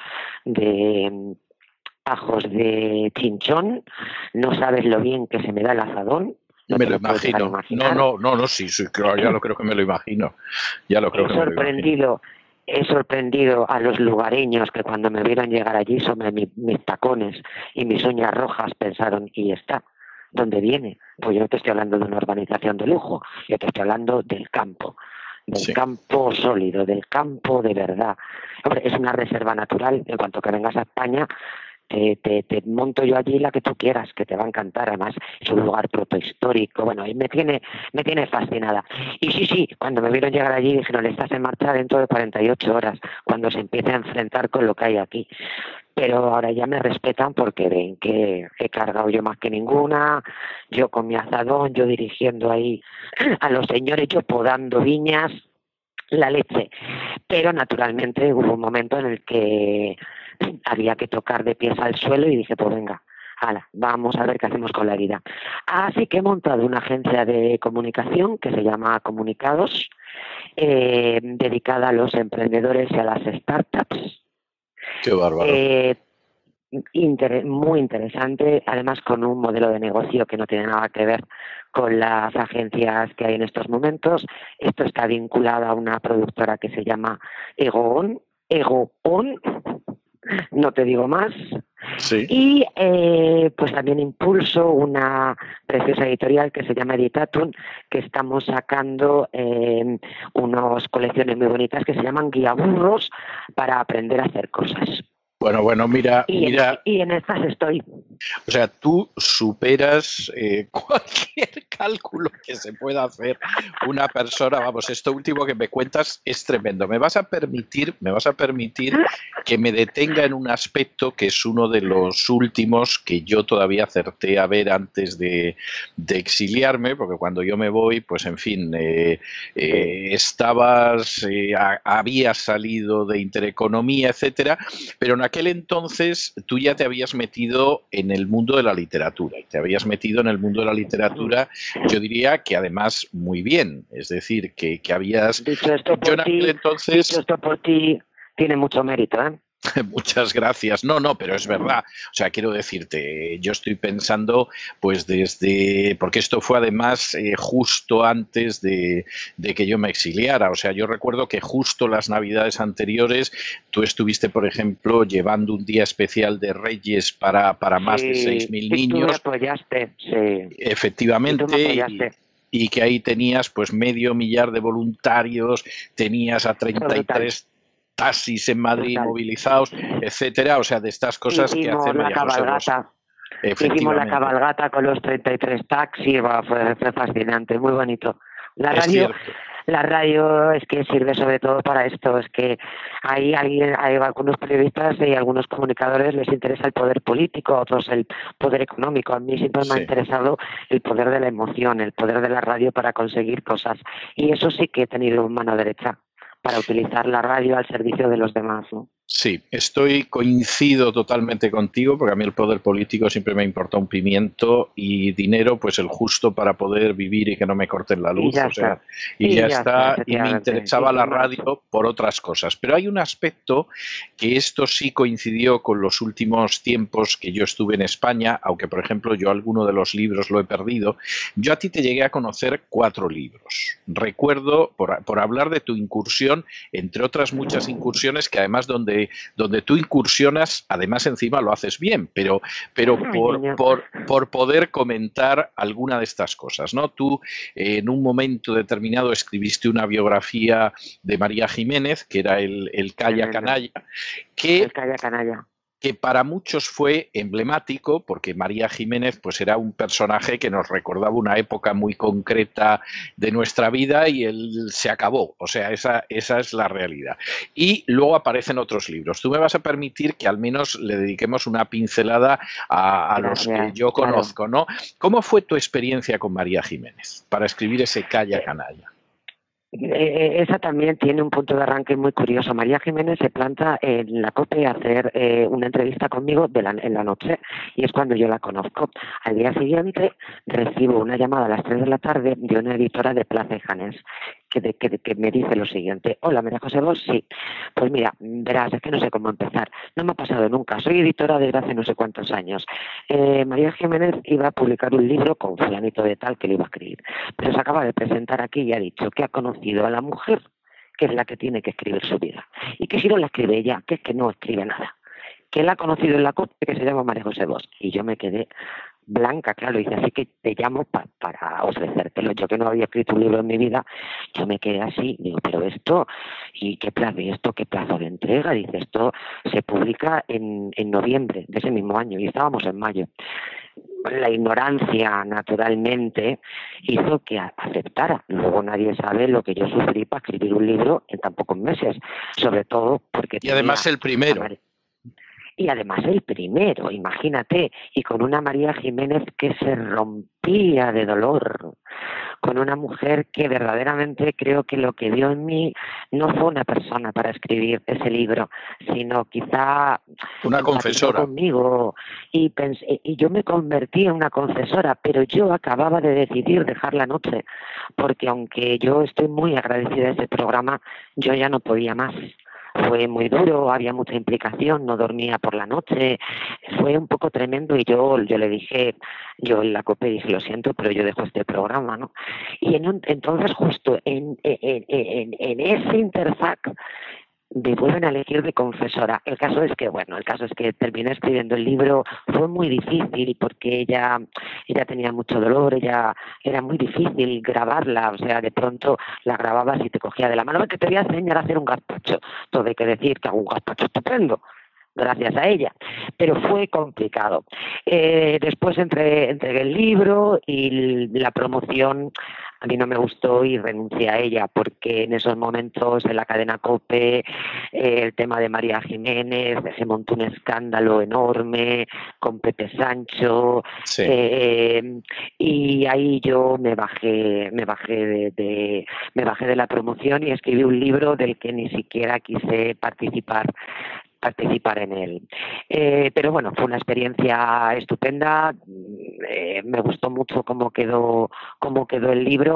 de... ajos de chinchón, no sabes lo bien que se me da el azadón. No me lo imagino. No, no, no, no, sí, sí, claro, ya lo creo que me lo imagino. Ya lo creo he que sorprendido, me lo he sorprendido a los lugareños que cuando me vieron llegar allí sobre mi, mis tacones y mis uñas rojas pensaron, y está, ¿dónde viene? Pues yo no te estoy hablando de una urbanización de lujo, yo te estoy hablando del campo. del sí. campo sólido, del campo de verdad. Hombre, es una reserva natural, en cuanto que vengas a España, Te, te, te monto yo allí la que tú quieras, que te va a encantar. Además es un lugar protohistórico, bueno, y me tiene me tiene fascinada. Y sí, sí, cuando me vieron llegar allí dijeron, estás en marcha dentro de cuarenta y ocho horas, cuando se empiece a enfrentar con lo que hay aquí. Pero ahora ya me respetan porque ven que he cargado yo más que ninguna, yo con mi azadón, yo dirigiendo ahí a los señores, yo podando viñas, la leche. Pero naturalmente hubo un momento en el que había que tocar de pies al suelo y dije, pues venga, ala, vamos a ver qué hacemos con la vida. Así que he montado una agencia de comunicación que se llama Comunicados, eh, dedicada a los emprendedores y a las startups. ¡Qué bárbaro! Eh, inter- muy interesante, además con un modelo de negocio que no tiene nada que ver con las agencias que hay en estos momentos. Esto está vinculado a una productora que se llama Egoon, Egoon, no te digo más. Sí. Y eh, pues también impulso una preciosa editorial que se llama Editatum, que estamos sacando eh, unas colecciones muy bonitas que se llaman guiaburros para aprender a hacer cosas. Bueno, bueno, mira, y, mira. En, y en estas estoy. O sea, tú superas eh, cualquier cálculo que se pueda hacer una persona. Vamos, esto último que me cuentas es tremendo. Me vas a permitir, me vas a permitir que me detenga en un aspecto que es uno de los últimos que yo todavía acerté a ver antes de, de exiliarme, porque cuando yo me voy, pues en fin, eh, eh, estabas, eh, a, habías salido de Intereconomía, etcétera, pero en aquel entonces tú ya te habías metido en el mundo de la literatura, y te habías metido en el mundo de la literatura, yo diría que además muy bien, es decir, que, que habías... Dicho esto por yo en aquel ti, entonces... dicho esto por ti, tiene mucho mérito, ¿eh? Muchas gracias. No, no, pero es verdad. O sea, quiero decirte, yo estoy pensando, pues desde, porque esto fue además eh, justo antes de, de que yo me exiliara. O sea, yo recuerdo que justo las navidades anteriores tú estuviste, por ejemplo, llevando un día especial de Reyes para, para más sí, de seis mil sí, niños. Tú me apoyaste, sí. Efectivamente. Y tú me apoyaste. Y, y que ahí tenías pues medio millar de voluntarios, tenías a treinta y tres taxis en Madrid Total. movilizados, etcétera, o sea, de estas cosas Hicimos que hace la María José Bosch. cabalgata. Hicimos la cabalgata con los treinta y tres taxis, fue, fue fascinante, muy bonito. La es radio, cierto. La radio es que sirve sobre todo para esto, es que hay alguien, hay algunos periodistas y algunos comunicadores les interesa el poder político, a otros el poder económico. A mí siempre me sí. ha interesado el poder de la emoción, el poder de la radio para conseguir cosas. Y eso sí que he tenido mano derecha, para utilizar la radio al servicio de los demás, ¿no? Sí, estoy, coincido totalmente contigo, porque a mí el poder político siempre me importa un pimiento, y dinero, pues el justo para poder vivir y que no me corten la luz, y ya o sea, está. y, y ya, ya está, está y me interesaba y la radio por otras cosas. Pero hay un aspecto que esto sí coincidió con los últimos tiempos que yo estuve en España, aunque por ejemplo yo alguno de los libros lo he perdido. Yo a ti te llegué a conocer cuatro libros. Recuerdo, por, por hablar de tu incursión, entre otras muchas incursiones, que además donde donde tú incursionas, además encima lo haces bien, pero, pero por, por, por poder comentar alguna de estas cosas, ¿no? Tú eh, en un momento determinado escribiste una biografía de María Jiménez, que era el, el Calla Canalla, que, el Calla Canalla. que para muchos fue emblemático, porque María Jiménez pues era un personaje que nos recordaba una época muy concreta de nuestra vida, y él se acabó, o sea, esa, esa es la realidad. Y luego aparecen otros libros. Tú me vas a permitir que al menos le dediquemos una pincelada a, a los que yo conozco, ¿no? ¿Cómo fue tu experiencia con María Jiménez para escribir ese Calla Canalla? Eh, esa también tiene un punto de arranque muy curioso. María Jiménez se planta en la COPE a hacer eh, una entrevista conmigo de la, en la noche, y es cuando yo la conozco. Al día siguiente recibo una llamada a las tres de la tarde de una editora de Plaza y Janés que, de, que, de, que me dice lo siguiente: hola, María José Bosch, sí. Pues mira, verás, es que no sé cómo empezar. No me ha pasado nunca. Soy editora desde hace no sé cuántos años. Eh, María Jiménez iba a publicar un libro con fulanito de tal que lo iba a escribir, pero se acaba de presentar aquí y ha dicho que ha conocido a la mujer, que es la que tiene que escribir su vida, y que si no la escribe ella, que es que no escribe nada, que él ha conocido en la COPE, que se llama María José Bosch. Y yo me quedé blanca, claro, y dice: así que te llamo pa para ofrecértelo. Yo, que no había escrito un libro en mi vida, yo me quedé así, digo, pero esto, ¿y qué plazo, y esto qué plazo de entrega? Dice, esto se publica en, en noviembre de ese mismo año, y estábamos en mayo. La ignorancia, naturalmente, hizo que aceptara. Luego nadie sabe lo que yo sufrí para escribir un libro en tan pocos meses, sobre todo porque... Y además el primero. Y además el primero, imagínate, y con una María Jiménez que se rompía de dolor, con una mujer que verdaderamente creo que lo que vio en mí no fue una persona para escribir ese libro, sino quizá una confesora conmigo, y, pensé, y yo me convertí en una confesora, pero yo acababa de decidir dejar la noche, porque aunque yo estoy muy agradecida de este programa, yo ya no podía más. Fue muy duro, había mucha implicación, no dormía por la noche, fue un poco tremendo, y yo yo le dije, yo en la COPE dije, lo siento, pero yo dejo este programa, ¿no? Y en un, entonces justo en, en, en, en ese interfaz me vuelven a elegir de confesora. El caso es que, bueno, el caso es que terminé escribiendo el libro. Fue muy difícil porque ella, ella tenía mucho dolor, ella era muy difícil grabarla, o sea, de pronto la grababas y te cogía de la mano, que te voy a enseñar a hacer un gazpacho. Todo hay que decir que hago un gazpacho estupendo. gracias a ella, pero fue complicado. Eh, después entre, entregué el libro y la promoción a mí no me gustó y renuncié a ella, porque en esos momentos en la cadena COPE eh, el tema de María Jiménez se montó un escándalo enorme con Pepe Sancho, Sí. eh, y ahí yo me bajé, me bajé de, de, me bajé de la promoción y escribí un libro del que ni siquiera quise participar participar en él. Eh, pero bueno, fue una experiencia estupenda, eh, me gustó mucho cómo quedó, cómo quedó el libro,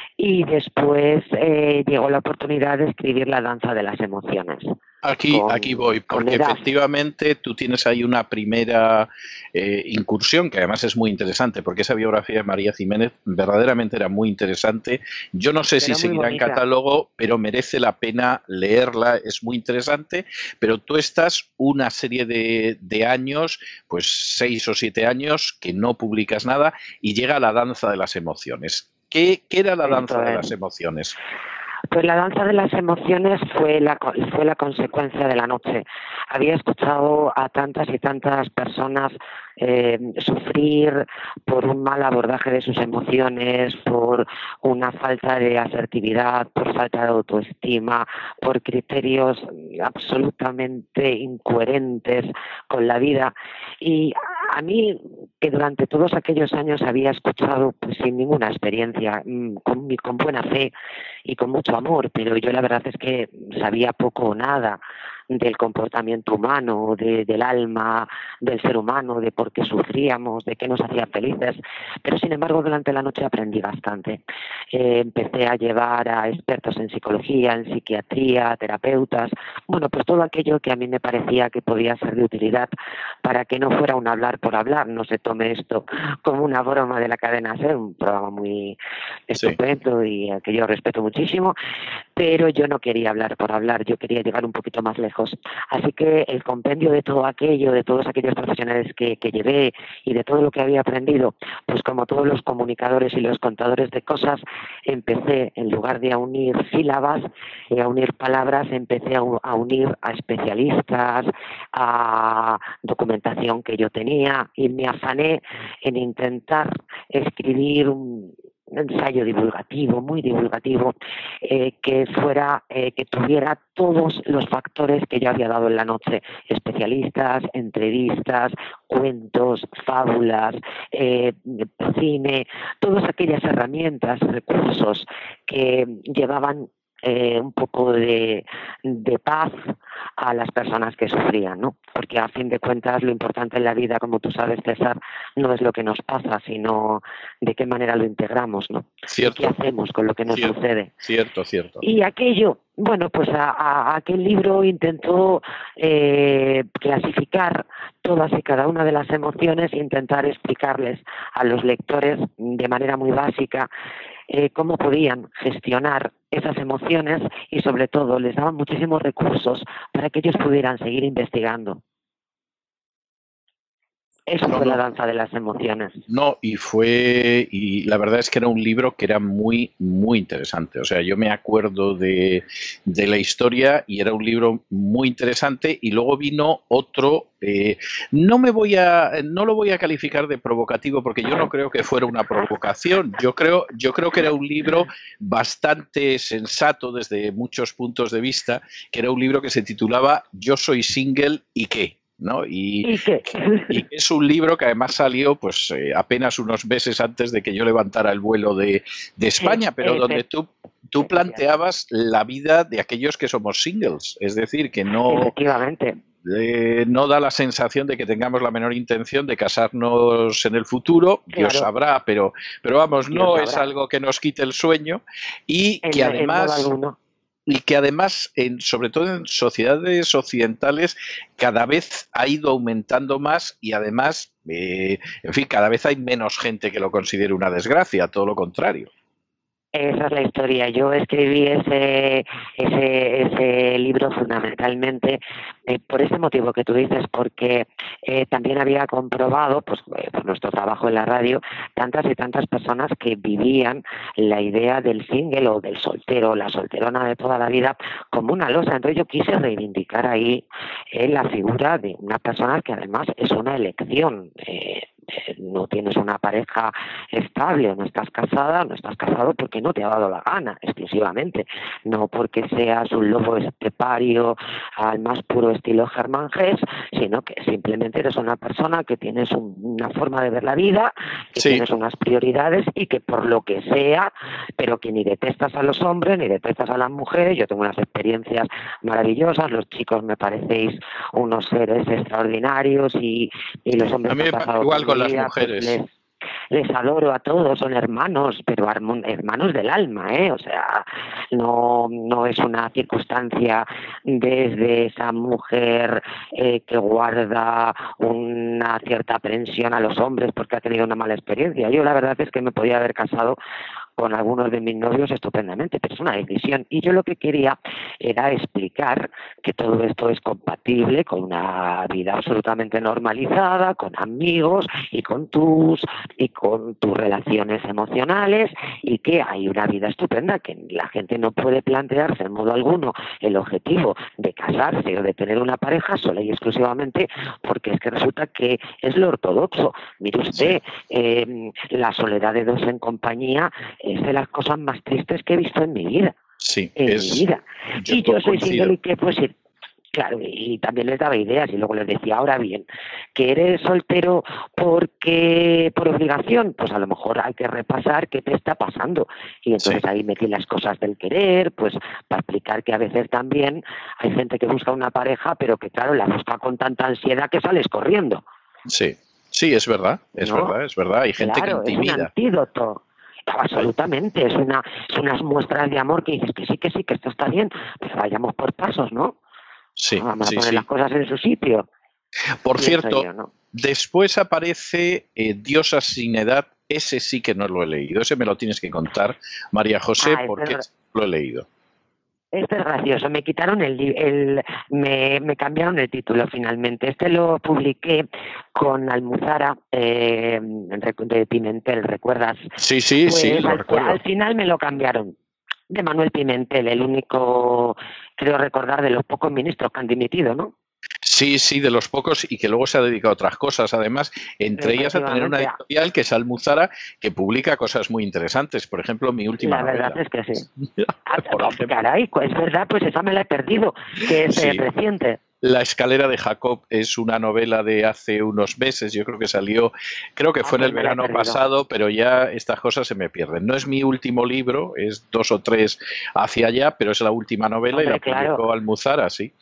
y después eh, llegó la oportunidad de escribir La danza de las emociones. Aquí, con, aquí voy, con porque Edad. efectivamente tú tienes ahí una primera eh, incursión, que además es muy interesante, porque esa biografía de María Jiménez verdaderamente era muy interesante. Yo no sé si Era muy seguirá en bonita. catálogo, pero merece la pena leerla, es muy interesante. Pero tú estás una serie de, de años, pues seis o siete años, que no publicas nada, y llega La danza de las emociones. ¿Qué, qué era La danza Esto de es. las emociones? Pues La danza de las emociones fue la, fue la consecuencia de la noche. Había escuchado a tantas y tantas personas eh, sufrir por un mal abordaje de sus emociones, por una falta de asertividad, por falta de autoestima, por criterios absolutamente incoherentes con la vida. Y a mí, que durante todos aquellos años había escuchado pues sin ninguna experiencia, con, con buena fe y con mucho amor, pero yo la verdad es que sabía poco o nada del comportamiento humano, de, del alma, del ser humano, de por qué sufríamos, de qué nos hacía felices, pero sin embargo durante la noche aprendí bastante. Eh, empecé a llevar a expertos en psicología, en psiquiatría, terapeutas, bueno, pues todo aquello que a mí me parecía que podía ser de utilidad para que no fuera un hablar por hablar, no se tome esto como una broma de la cadena SER, un programa muy estupendo y que yo respeto muchísimo, pero yo no quería hablar por hablar, yo quería llegar un poquito más lejos. Así que el compendio de todo aquello, de todos aquellos profesionales que, que llevé y de todo lo que había aprendido, pues como todos los comunicadores y los contadores de cosas, empecé, en lugar de a unir sílabas y a unir palabras, empecé a, a unir a especialistas, a documentación que yo tenía, y me afané en intentar escribir un ensayo divulgativo, muy divulgativo, eh, que fuera, eh, que tuviera todos los factores que yo había dado en la noche: especialistas, entrevistas, cuentos, fábulas, eh, cine, todas aquellas herramientas, recursos que llevaban Eh, un poco de, de paz a las personas que sufrían, ¿no? Porque a fin de cuentas lo importante en la vida, como tú sabes, César, no es lo que nos pasa, sino de qué manera lo integramos, ¿no? Cierto. ¿Qué hacemos con lo que nos Cierto, sucede? Cierto, cierto. Y aquello, bueno, pues a, a aquel libro intentó eh, clasificar todas y cada una de las emociones e intentar explicarles a los lectores de manera muy básica eh, cómo podían gestionar esas emociones, y sobre todo les daban muchísimos recursos para que ellos pudieran seguir investigando. Eso No, fue no. La danza de las emociones. No, y fue, y la verdad es que era un libro que era muy, muy interesante. O sea, yo me acuerdo de, de la historia y era un libro muy interesante, y luego vino otro, eh, no me voy a, no lo voy a calificar de provocativo, porque yo no creo que fuera una provocación. Yo creo, yo creo que era un libro bastante sensato desde muchos puntos de vista, que era un libro que se titulaba Yo soy single y qué. ¿No? Y, ¿Y qué? y es un libro que además salió pues eh, apenas unos meses antes de que yo levantara el vuelo de, de España, pero donde tú, tú planteabas la vida de aquellos que somos singles, es decir, que no, Efectivamente. eh, no da la sensación de que tengamos la menor intención de casarnos en el futuro, Claro. Dios sabrá, pero, pero vamos, Dios no sabrá. es algo que nos quite el sueño, y En, que en modo además... alguno. Y que además, en, sobre todo en sociedades occidentales, cada vez ha ido aumentando más, y además, eh, en fin, cada vez hay menos gente que lo considere una desgracia, todo lo contrario. Esa es la historia. Yo escribí ese ese, ese libro fundamentalmente eh, por ese motivo que tú dices, porque eh, también había comprobado, pues eh, por nuestro trabajo en la radio, tantas y tantas personas que vivían la idea del single o del soltero, la solterona de toda la vida, como una losa. Entonces yo quise reivindicar ahí eh, la figura de una persona que además es una elección. Eh, eh, no tienes una pareja estable o no estás casada, no estás casado porque no te ha dado la gana exclusivamente, no porque seas un lobo estepario al más puro estilo Germán Gess, sino que simplemente eres una persona que tienes un, una forma de ver la vida, que Sí. tienes unas prioridades y que por lo que sea, pero que ni detestas a los hombres ni detestas a las mujeres. Yo tengo unas experiencias maravillosas, los chicos me parecéis unos seres extraordinarios y, y los hombres A mí que me han pasa pasado igual por con mi las vida, pues, mujeres. les, les adoro a todos, son hermanos, pero hermanos del alma, ¿eh? O sea, no, no es una circunstancia desde esa mujer eh, que guarda una cierta aprensión a los hombres porque ha tenido una mala experiencia. Yo la verdad es que me podía haber casado con algunos de mis novios estupendamente, pero es una decisión. Y yo lo que quería era explicar que todo esto es compatible con una vida absolutamente normalizada, con amigos y con tus y con tus relaciones emocionales, y que hay una vida estupenda, que la gente no puede plantearse en modo alguno el objetivo de casarse o de tener una pareja sola y exclusivamente porque es que resulta que es lo ortodoxo. Mire usted, Sí. eh, la soledad de dos en compañía es de las cosas más tristes que he visto en mi vida. Sí, En es, mi vida. yo Y yo soy coincido. single y que pues claro, y también les daba ideas y luego les decía, ahora bien, que eres soltero porque por obligación, pues a lo mejor hay que repasar qué te está pasando. Y entonces Sí. ahí metí las cosas del querer, pues para explicar que a veces también hay gente que busca una pareja, pero que claro, la busca con tanta ansiedad que sales corriendo. Sí, sí, es verdad, es ¿No? verdad, es verdad. Hay gente Claro, que es un intimida. antídoto. Absolutamente, es una, es unas muestras de amor que dices que sí, que sí, que esto está bien, pero vayamos por pasos, ¿no? Sí, Vamos sí, a poner sí. las cosas en su sitio. Por Pienso cierto, yo, ¿no? después aparece eh, Diosas sin edad. Ese sí que no lo he leído. Ese me lo tienes que contar, María José, Ah, este porque es, lo he leído. este es gracioso. Me quitaron el, li- el me, me cambiaron el título finalmente. Este lo publiqué con Almuzara eh, de Pimentel, ¿recuerdas? Sí, sí, sí, Pues lo al, recuerdo. al final me lo cambiaron. De Manuel Pimentel, el único, creo recordar, de los pocos ministros que han dimitido, ¿no? Sí, sí, de los pocos y que luego se ha dedicado a otras cosas, además, entre ellas a tener una Efectivamente, editorial que es Almuzara, que publica cosas muy interesantes. Por ejemplo, mi última la verdad novela. es que sí. Ah, Por ejemplo. caray, es verdad, pues esa me la he perdido, que es eh, Sí. reciente. La escalera de Jacob es una novela de hace unos meses, yo creo que salió, creo que Ah, fue en pues el me la he verano perdido. pasado, pero ya estas cosas se me pierden. No es mi último libro, es dos o tres hacia allá, pero es la última novela. Hombre, y la claro. publicó Almuzara, sí.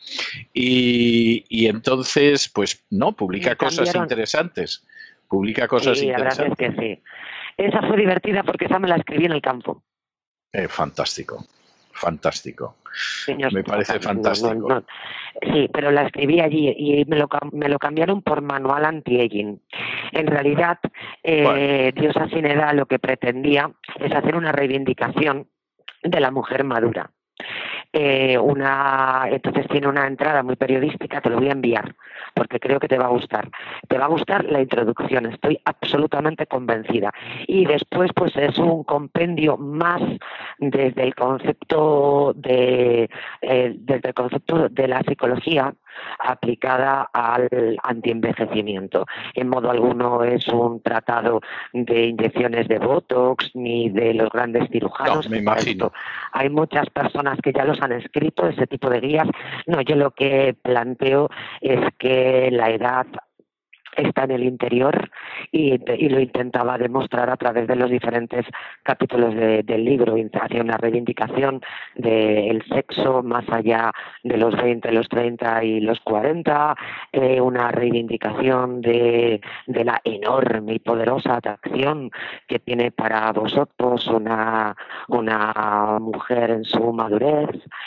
Y, y entonces, pues no, publica Me cosas cambiaron. interesantes. Publica cosas Sí, la verdad es interesantes. que sí. Esa fue divertida porque esa me la escribí en el campo. Eh, fantástico, fantástico. Señor, Me parece no, no, fantástico. no. Sí, pero la escribí allí y me lo, cam- me lo cambiaron por manual anti-aging. En realidad, eh, Diosa sin edad lo que pretendía es hacer una reivindicación de la mujer madura. Eh, una, entonces tiene una entrada muy periodística, te lo voy a enviar, porque creo que te va a gustar. Te va a gustar la introducción, estoy absolutamente convencida. Y después, pues es un compendio más desde el concepto de, eh, desde el concepto de la psicología aplicada al antienvejecimiento. En modo alguno es un tratado de inyecciones de Botox ni de los grandes cirujanos. No, me Para imagino. esto hay muchas personas que ya los han escrito, ese tipo de guías. No, yo lo que planteo es que la edad está en el interior y, y lo intentaba demostrar a través de los diferentes capítulos de, del libro. Hacía una reivindicación del sexo más allá de los veinte, los treinta y los cuarenta, eh, una reivindicación de, de la enorme y poderosa atracción que tiene para vosotros una, una mujer en su madurez.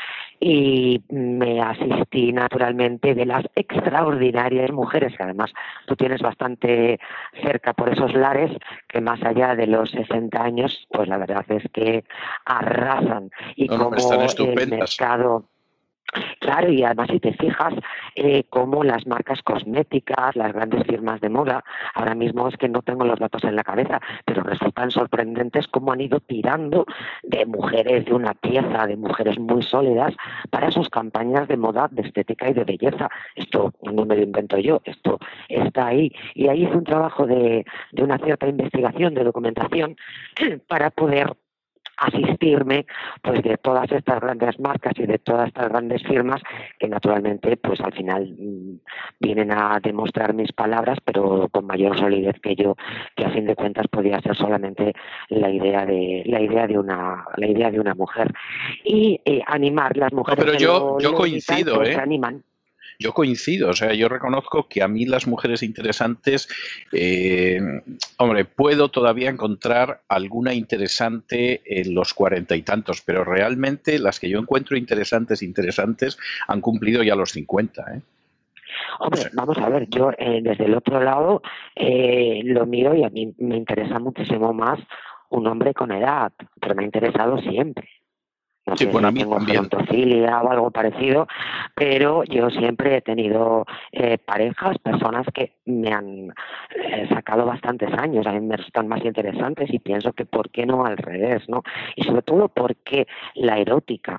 y me asistí naturalmente de las extraordinarias mujeres, que además tú tienes bastante cerca por esos lares, que más allá de los sesenta años, pues la verdad es que arrasan. Y No, no, como están el estupendas. mercado... Claro, y además si te fijas eh, cómo las marcas cosméticas, las grandes firmas de moda, ahora mismo es que no tengo los datos en la cabeza, pero resultan sorprendentes cómo han ido tirando de mujeres de una pieza, de mujeres muy sólidas, para sus campañas de moda, de estética y de belleza. Esto no me lo invento yo, esto está ahí. Y ahí hice un trabajo de, de una cierta investigación, de documentación, para poder asistirme pues de todas estas grandes marcas y de todas estas grandes firmas que naturalmente pues al final mmm, vienen a demostrar mis palabras, pero con mayor solidez que yo, que a fin de cuentas podía ser solamente la idea de la idea de una la idea de una mujer. Y eh, animar las mujeres. No, pero que yo lo yo leen y tal, coincido, pues ¿eh? se animan. Yo coincido, o sea, yo reconozco que a mí las mujeres interesantes, eh, hombre, puedo todavía encontrar alguna interesante en los cuarenta y tantos, pero realmente las que yo encuentro interesantes, interesantes, han cumplido ya los cincuenta, ¿eh? Hombre, vamos a ver, yo eh, desde el otro lado eh, lo miro y a mí me interesa muchísimo más un hombre con edad, pero me ha interesado siempre. No Sí, sé bueno, a si mí tengo también. gerontofilia o algo parecido, pero yo siempre he tenido eh, parejas, personas que me han eh, sacado bastantes años, a mí me resultan más interesantes y pienso que por qué no al revés, ¿no? Y sobre todo porque la erótica,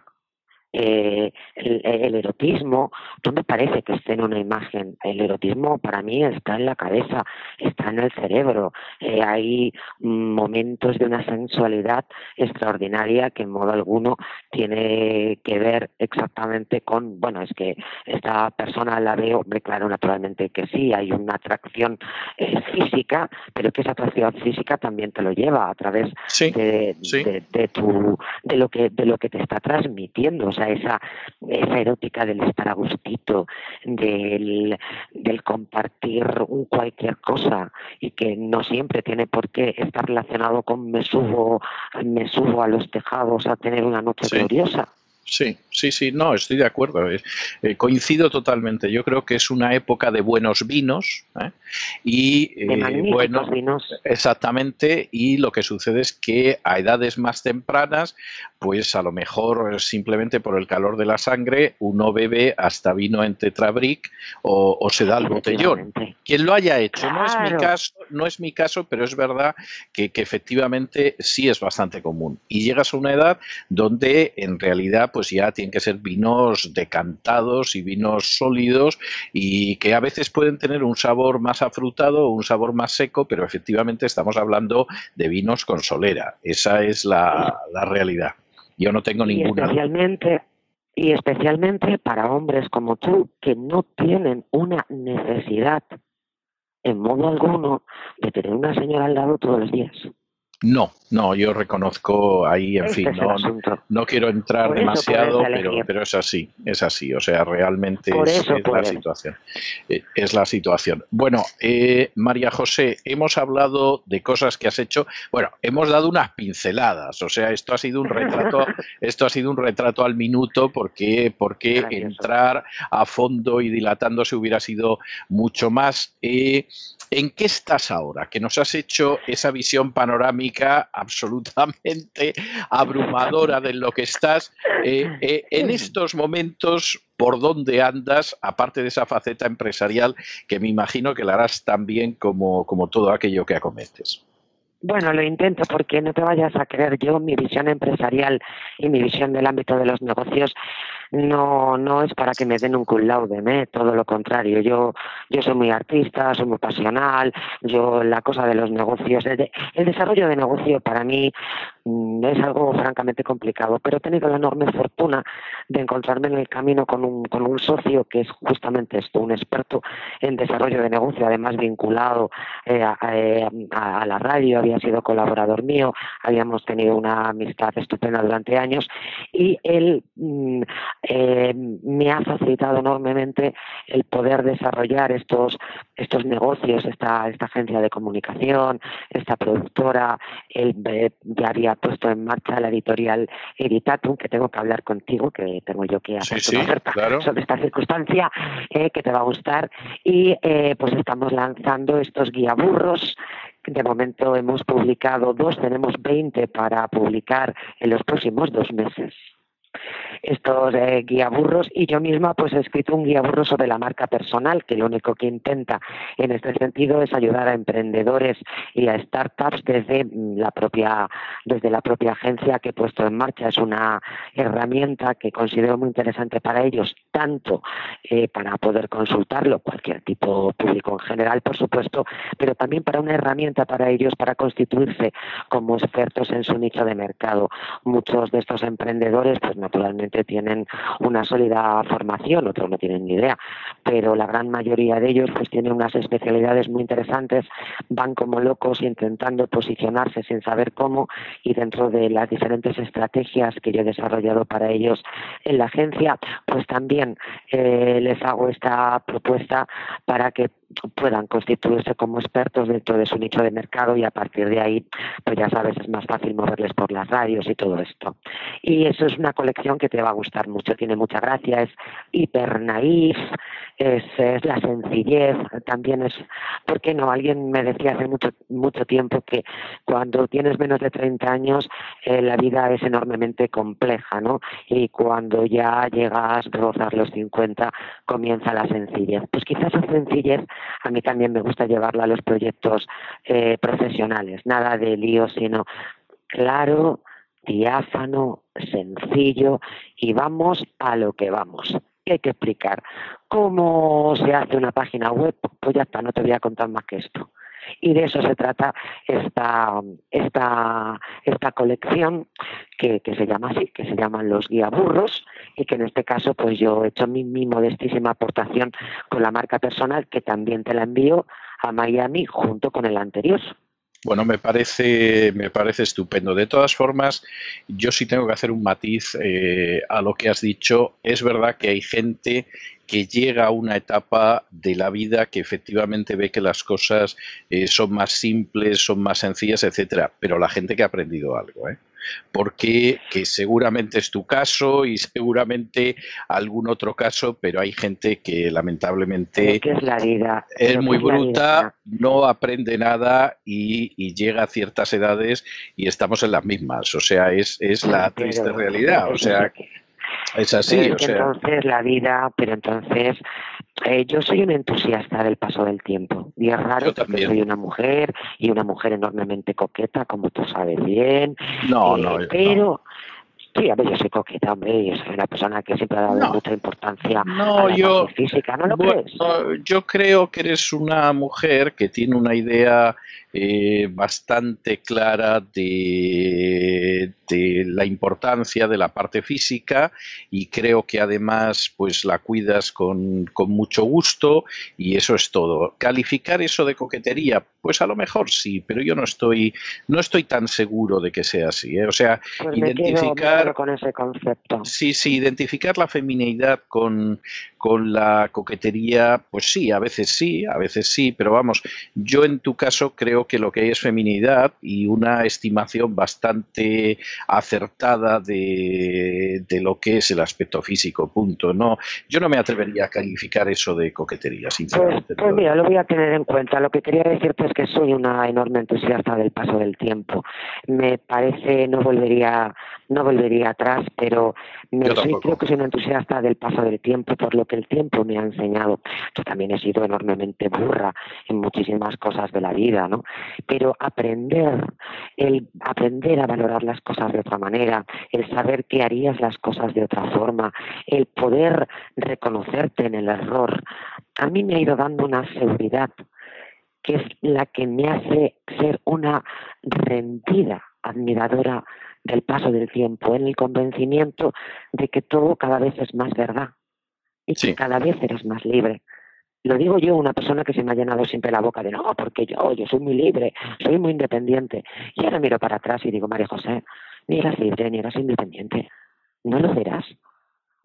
eh, el, el erotismo no me parece que esté en una imagen. El erotismo para mí está en la cabeza, está en el cerebro. Eh, hay momentos de una sensualidad extraordinaria que en modo alguno tiene que ver exactamente con, bueno, es que esta persona la veo, hombre, claro, naturalmente que sí, hay una atracción eh, física, pero que esa atracción física también te lo lleva a través Sí, de, sí. de, de tu de lo que de lo que te está transmitiendo, o sea, esa esa erótica del estar a gustito, del, del compartir un cualquier cosa y que no siempre tiene por qué estar relacionado con me subo me subo a los tejados a tener una noche Sí. gloriosa. Sí, sí, sí, no, estoy de acuerdo. Eh, eh, coincido totalmente. Yo creo que es una época de buenos vinos, ¿eh? y De eh, magníficos bueno, vinos. exactamente. Y lo que sucede es que a edades más tempranas, pues a lo mejor simplemente por el calor de la sangre, uno bebe hasta vino en tetrabric o, o se da el botellón. Quien lo haya hecho, Claro. no es mi caso, no es mi caso, pero es verdad que, que efectivamente sí es bastante común. Y llegas a una edad donde en realidad pues ya tienen que ser vinos decantados y vinos sólidos y que a veces pueden tener un sabor más afrutado o un sabor más seco, pero efectivamente estamos hablando de vinos con solera. Esa es la, la realidad. Yo no tengo y ninguna especialmente y especialmente para hombres como tú que no tienen una necesidad en modo alguno de tener una señora al lado todos los días. No, no, yo reconozco ahí, en este fin, es no, el no quiero entrar por eso demasiado, pero, elegir. pero es así, es así, o sea, realmente por es, eso es la situación. Eh, es la situación. Bueno, eh, María José, hemos hablado de cosas que has hecho, bueno, hemos dado unas pinceladas, o sea, esto ha sido un retrato, esto ha sido un retrato al minuto, porque, porque Grandioso. entrar a fondo y dilatándose hubiera sido mucho más. Eh, ¿En qué estás ahora? Que nos has hecho esa visión panorámica absolutamente abrumadora de lo que estás. Eh, eh, en estos momentos, ¿por dónde andas? Aparte de esa faceta empresarial que me imagino que la harás tan bien como, como todo aquello que acometes. Bueno, lo intento porque no te vayas a creer, yo mi visión empresarial y mi visión del ámbito de los negocios no no es para que me den un cum laude, ¿eh? Todo lo contrario. Yo yo soy muy artista, soy muy pasional, yo la cosa de los negocios, el, de, el desarrollo de negocio para mí mmm, es algo francamente complicado, pero he tenido la enorme fortuna de encontrarme en el camino con un, con un socio que es justamente esto, un experto en desarrollo de negocio, además vinculado eh, a, a, a la radio, había sido colaborador mío, habíamos tenido una amistad estupenda durante años y él mmm, Eh, eh, me ha facilitado enormemente el poder desarrollar estos, estos negocios, esta, esta agencia de comunicación, esta productora. Él eh, ya había puesto en marcha la editorial Editatum, que tengo que hablar contigo, que tengo yo que hacer Sí, sí, una oferta claro. sobre esta circunstancia, eh, que te va a gustar. Y eh, pues estamos lanzando estos guiaburros. De momento hemos publicado dos, tenemos veinte para publicar en los próximos dos meses. Estos eh, guiaburros, y yo misma pues he escrito un guiaburro sobre la marca personal, que lo único que intenta en este sentido es ayudar a emprendedores y a startups desde la propia desde la propia agencia que he puesto en marcha. Es una herramienta que considero muy interesante para ellos, tanto eh, para poder consultarlo, cualquier tipo público en general, por supuesto, pero también para una herramienta para ellos para constituirse como expertos en su nicho de mercado. Muchos de estos emprendedores pues naturalmente tienen una sólida formación, otros no tienen ni idea, pero la gran mayoría de ellos pues tienen unas especialidades muy interesantes, van como locos intentando posicionarse sin saber cómo, y dentro de las diferentes estrategias que yo he desarrollado para ellos en la agencia, pues también eh, les hago esta propuesta para que puedan constituirse como expertos dentro de su nicho de mercado, y a partir de ahí, pues ya sabes, es más fácil moverles por las radios y todo esto. Y eso es una colección que te va a gustar mucho, tiene mucha gracia, es hiper naif, es, es la sencillez, también es, ¿por qué no? Alguien me decía hace mucho mucho tiempo que cuando tienes menos de treinta años eh, la vida es enormemente compleja, ¿no? Y cuando ya llegas a rozar los cincuenta comienza la sencillez. Pues quizás esa sencillez a mí también me gusta llevarla a los proyectos eh, profesionales, nada de lío, sino claro, diáfano, sencillo, y vamos a lo que vamos. ¿Qué hay que explicar? ¿Cómo se hace una página web? Pues ya está, no te voy a contar más que esto. Y de eso se trata esta esta esta colección que, que se llama así, que se llaman los guiaburros, y que en este caso pues yo he hecho mi, mi modestísima aportación con la marca personal, que también te la envío a Miami junto con el anterior. Bueno, me parece, me parece estupendo. De todas formas, yo sí tengo que hacer un matiz eh, a lo que has dicho. Es verdad que hay gente que llega a una etapa de la vida que efectivamente ve que las cosas eh, son más simples, son más sencillas, etcétera. Pero la gente que ha aprendido algo, ¿eh? Porque que seguramente es tu caso y seguramente algún otro caso, pero hay gente que lamentablemente ¿Qué es la vida? es muy Es la bruta, vida. no aprende nada y, y llega a ciertas edades y estamos en las mismas. O sea, es, es la triste Pero, realidad. O eso sí sea, que- es pero así. es O que sea, entonces la vida, pero entonces eh, yo soy un entusiasta del paso del tiempo, y es raro yo porque también. soy una mujer, y una mujer enormemente coqueta, como tú sabes bien, No, eh, no, no. pero sí, a ver, yo soy coqueta, hombre, yo soy una persona que siempre ha dado No, mucha importancia a no, la yo, parte física, ¿no lo bueno, crees? yo creo que eres una mujer que tiene una idea eh, bastante clara de, de la importancia de la parte física, y creo que además pues la cuidas con, con mucho gusto, y eso es todo. Calificar eso de coquetería, pues a lo mejor sí, pero yo no estoy, no estoy tan seguro de que sea así, ¿eh? O sea, Pues me quedo, me identificar quedo con ese concepto. Sí, sí, identificar la femineidad con, con la coquetería, pues sí, a veces sí, a veces sí, pero vamos, yo en tu caso creo que lo que hay es feminidad y una estimación bastante acertada de, de lo que es el aspecto físico, punto. No, yo no me atrevería a calificar eso de coquetería, Pues, sinceramente. pues mira, lo voy a tener en cuenta. Lo que quería decirte es que soy una enorme entusiasta del paso del tiempo. Me parece, no volvería, no volvería atrás, pero me Yo soy, tampoco. creo que soy una entusiasta del paso del tiempo por lo que el tiempo me ha enseñado. Yo también he sido enormemente burra en muchísimas cosas de la vida, ¿no? Pero aprender, el aprender a valorar las cosas de otra manera, el saber que harías las cosas de otra forma, el poder reconocerte en el error, a mí me ha ido dando una seguridad que es la que me hace ser una rendida admiradora del paso del tiempo, en el convencimiento de que todo cada vez es más verdad y que Sí. cada vez eres más libre. Lo digo yo, una persona que se me ha llenado siempre la boca de no, porque yo, yo soy muy libre, soy muy independiente. Y ahora miro para atrás y digo, María José, ni eras libre ni eras independiente. No lo serás.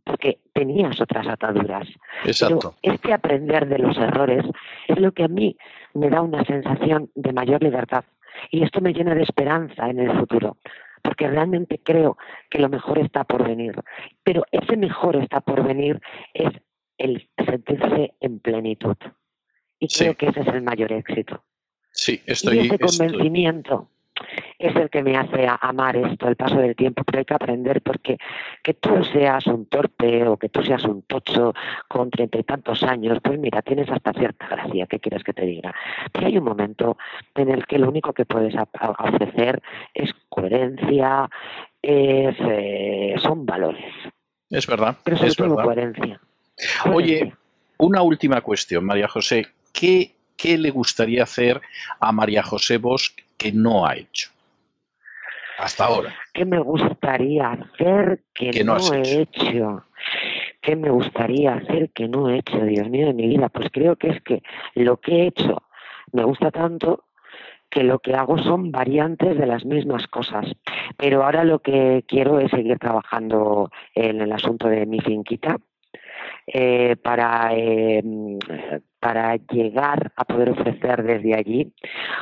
porque tenías otras ataduras. Exacto. Pero este aprender de los errores es lo que a mí me da una sensación de mayor libertad. Y esto me llena de esperanza en el futuro, porque realmente creo que lo mejor está por venir. Pero ese mejor está por venir es el sentirse en plenitud. Y creo Sí. que ese es el mayor éxito. Sí, estoy... Y ese estoy... convencimiento es el que me hace amar esto, el paso del tiempo, pero hay que aprender, porque que tú seas un torpe o que tú seas un tocho con treinta y tantos años, pues mira, tienes hasta cierta gracia, ¿qué quieres que te diga? Pero hay un momento en el que lo único que puedes a, a ofrecer es coherencia, es, eh, son valores. Es verdad, pero sobre es todo verdad. Coherencia. coherencia. Oye, una última cuestión, María José. ¿Qué, qué le gustaría hacer a María José Bosch que no ha hecho hasta ahora? ¿Qué me gustaría hacer que, que no, no he hecho? hecho? ¿Qué me gustaría hacer que no he hecho, Dios mío, de mi vida? Pues creo que es que lo que he hecho me gusta tanto que lo que hago son variantes de las mismas cosas. Pero ahora lo que quiero es seguir trabajando en el asunto de mi finquita, eh, para, eh, para llegar a poder ofrecer desde allí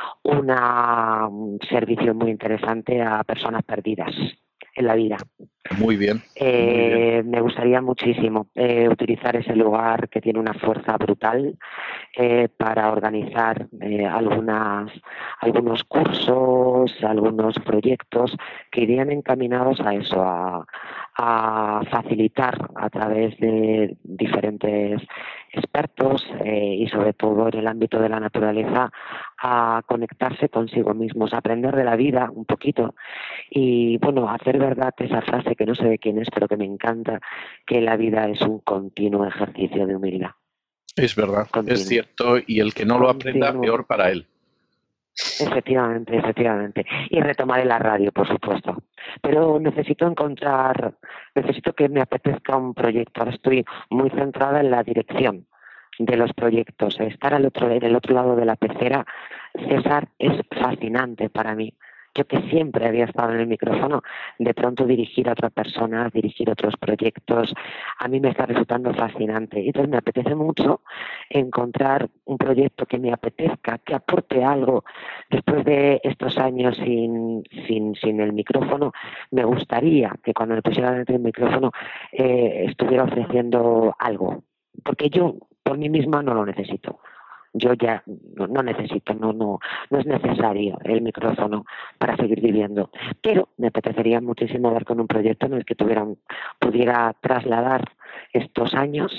una, un servicio muy interesante a personas perdidas en la vida. Muy bien. Eh, muy bien. Me gustaría muchísimo eh, utilizar ese lugar que tiene una fuerza brutal eh, para organizar eh, algunas, algunos cursos, algunos proyectos que irían encaminados a eso, a, a facilitar a través de diferentes expertos eh, y sobre todo en el ámbito de la naturaleza a conectarse consigo mismos, a aprender de la vida un poquito y bueno, hacer verdad esa frase que no sé de quién es pero que me encanta, que la vida es un continuo ejercicio de humildad. Es verdad, continuo. Es cierto, y el que no lo continuo. aprenda, peor para él. Efectivamente, efectivamente. Y retomaré la radio, por supuesto. Pero necesito encontrar, necesito que me apetezca un proyecto. Ahora estoy muy centrada en la dirección de los proyectos. Estar al otro, en el otro lado de la pecera, César, es fascinante para mí. Yo que siempre había estado en el micrófono, de pronto dirigir a otras personas, dirigir otros proyectos, a mí me está resultando fascinante. Y entonces me apetece mucho encontrar un proyecto que me apetezca, que aporte algo. Después de estos años sin, sin, sin el micrófono, me gustaría que cuando me pusiera dentro del micrófono eh, estuviera ofreciendo algo. Porque yo, por mí misma, no lo necesito. Yo ya no, no necesito, no, no, no es necesario el micrófono para seguir viviendo. Pero me apetecería muchísimo dar con un proyecto en el que tuviera un, pudiera trasladar estos años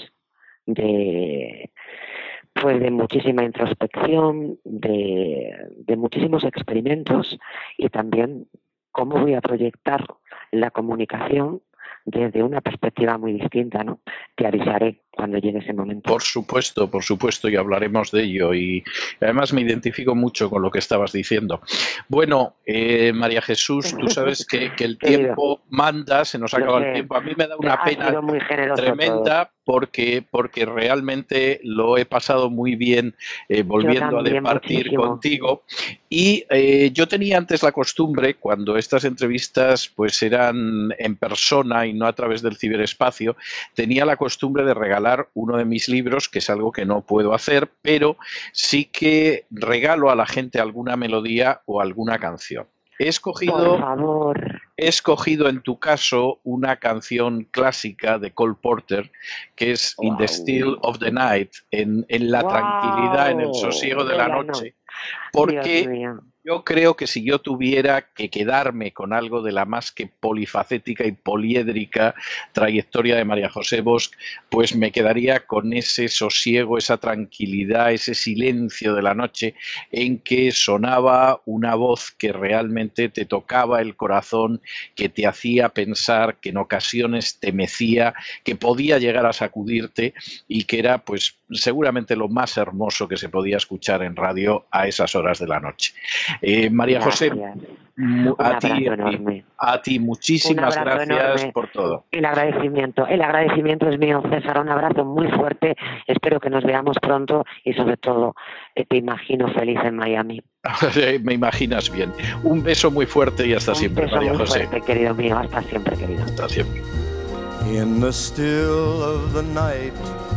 de pues de muchísima introspección, de, de muchísimos experimentos y también cómo voy a proyectar la comunicación desde una perspectiva muy distinta, ¿no? Te avisaré cuando llegue ese momento. Por supuesto, por supuesto, y hablaremos de ello. Y además me identifico mucho con lo que estabas diciendo. Bueno, eh, María Jesús, tú sabes que, que el tiempo manda, se nos acaba el tiempo. A mí me da una pena tremenda todo. porque porque realmente lo he pasado muy bien eh, volviendo a departir muchísimo. contigo. Y eh, yo tenía antes la costumbre, cuando estas entrevistas pues eran en persona y no a través del ciberespacio, tenía la costumbre de regalar uno de mis libros, que es algo que no puedo hacer, pero sí que regalo a la gente alguna melodía o alguna canción. He escogido, Por favor. he escogido en tu caso una canción clásica de Cole Porter, que es wow. In the Still of the Night, en, en la wow. tranquilidad, en el sosiego de la noche, porque yo creo que si yo tuviera que quedarme con algo de la más que polifacética y poliédrica trayectoria de María José Bosch, pues me quedaría con ese sosiego, esa tranquilidad, ese silencio de la noche en que sonaba una voz que realmente te tocaba el corazón, que te hacía pensar, que en ocasiones te mecía, que podía llegar a sacudirte y que era pues seguramente lo más hermoso que se podía escuchar en radio a esas horas de la noche. Eh, María gracias. José, a ti, a, a ti muchísimas gracias enorme. por todo. El agradecimiento, el agradecimiento es mío, César, un abrazo muy fuerte, espero que nos veamos pronto y sobre todo eh, te imagino feliz en Miami. Me imaginas bien. Un beso muy fuerte y hasta un siempre, beso María muy José. Fuerte, querido mío, hasta siempre, querido. Hasta siempre. In the still of the night,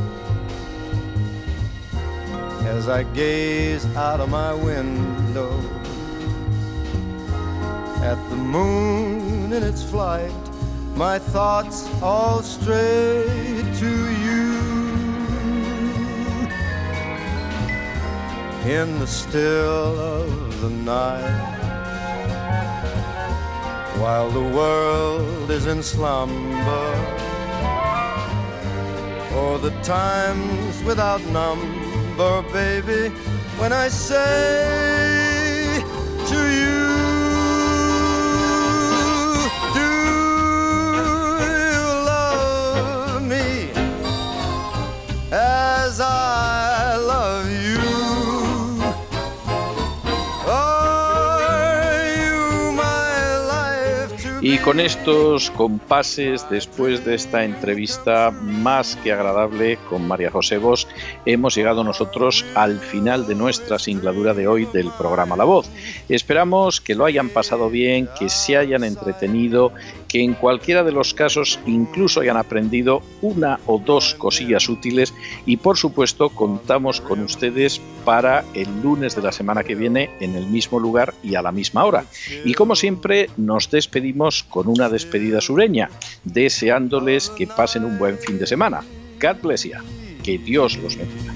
as I gaze out of my window at the moon in its flight, my thoughts all stray to you. In the still of the night, while the world is in slumber, or the times without number, baby, when I say to you, do you love me as I love you? Y con estos compases, después de esta entrevista más que agradable con María José Bosch, hemos llegado nosotros al final de nuestra singladura de hoy del programa La Voz. Esperamos que lo hayan pasado bien, que se hayan entretenido, que en cualquiera de los casos incluso hayan aprendido una o dos cosillas útiles y por supuesto contamos con ustedes para el lunes de la semana que viene en el mismo lugar y a la misma hora. Y como siempre nos despedimos con una despedida sureña, deseándoles que pasen un buen fin de semana. God bless you. Que Dios los bendiga.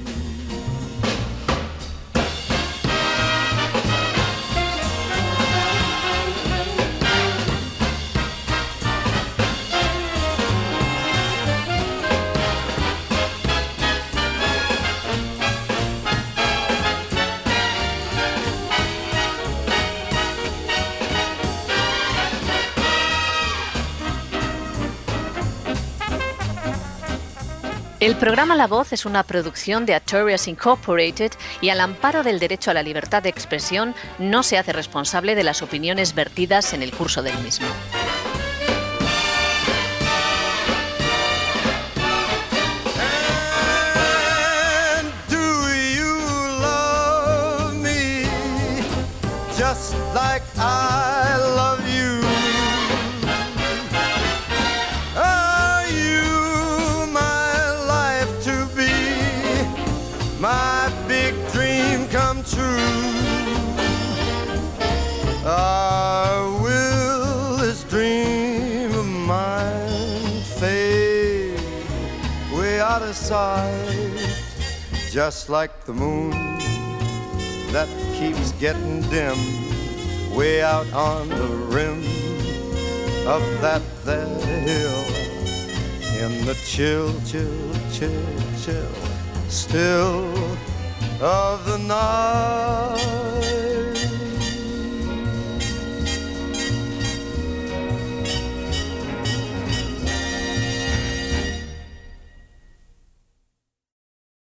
El programa La Voz es una producción de Artorias Incorporated y al amparo del derecho a la libertad de expresión no se hace responsable de las opiniones vertidas en el curso del mismo. And do you love me just like I love you? My big dream come true. Or will this dream of mine fade way out of sight, just like the moon that keeps getting dim way out on the rim of that there hill, in the chill, chill, chill, chill still of the night.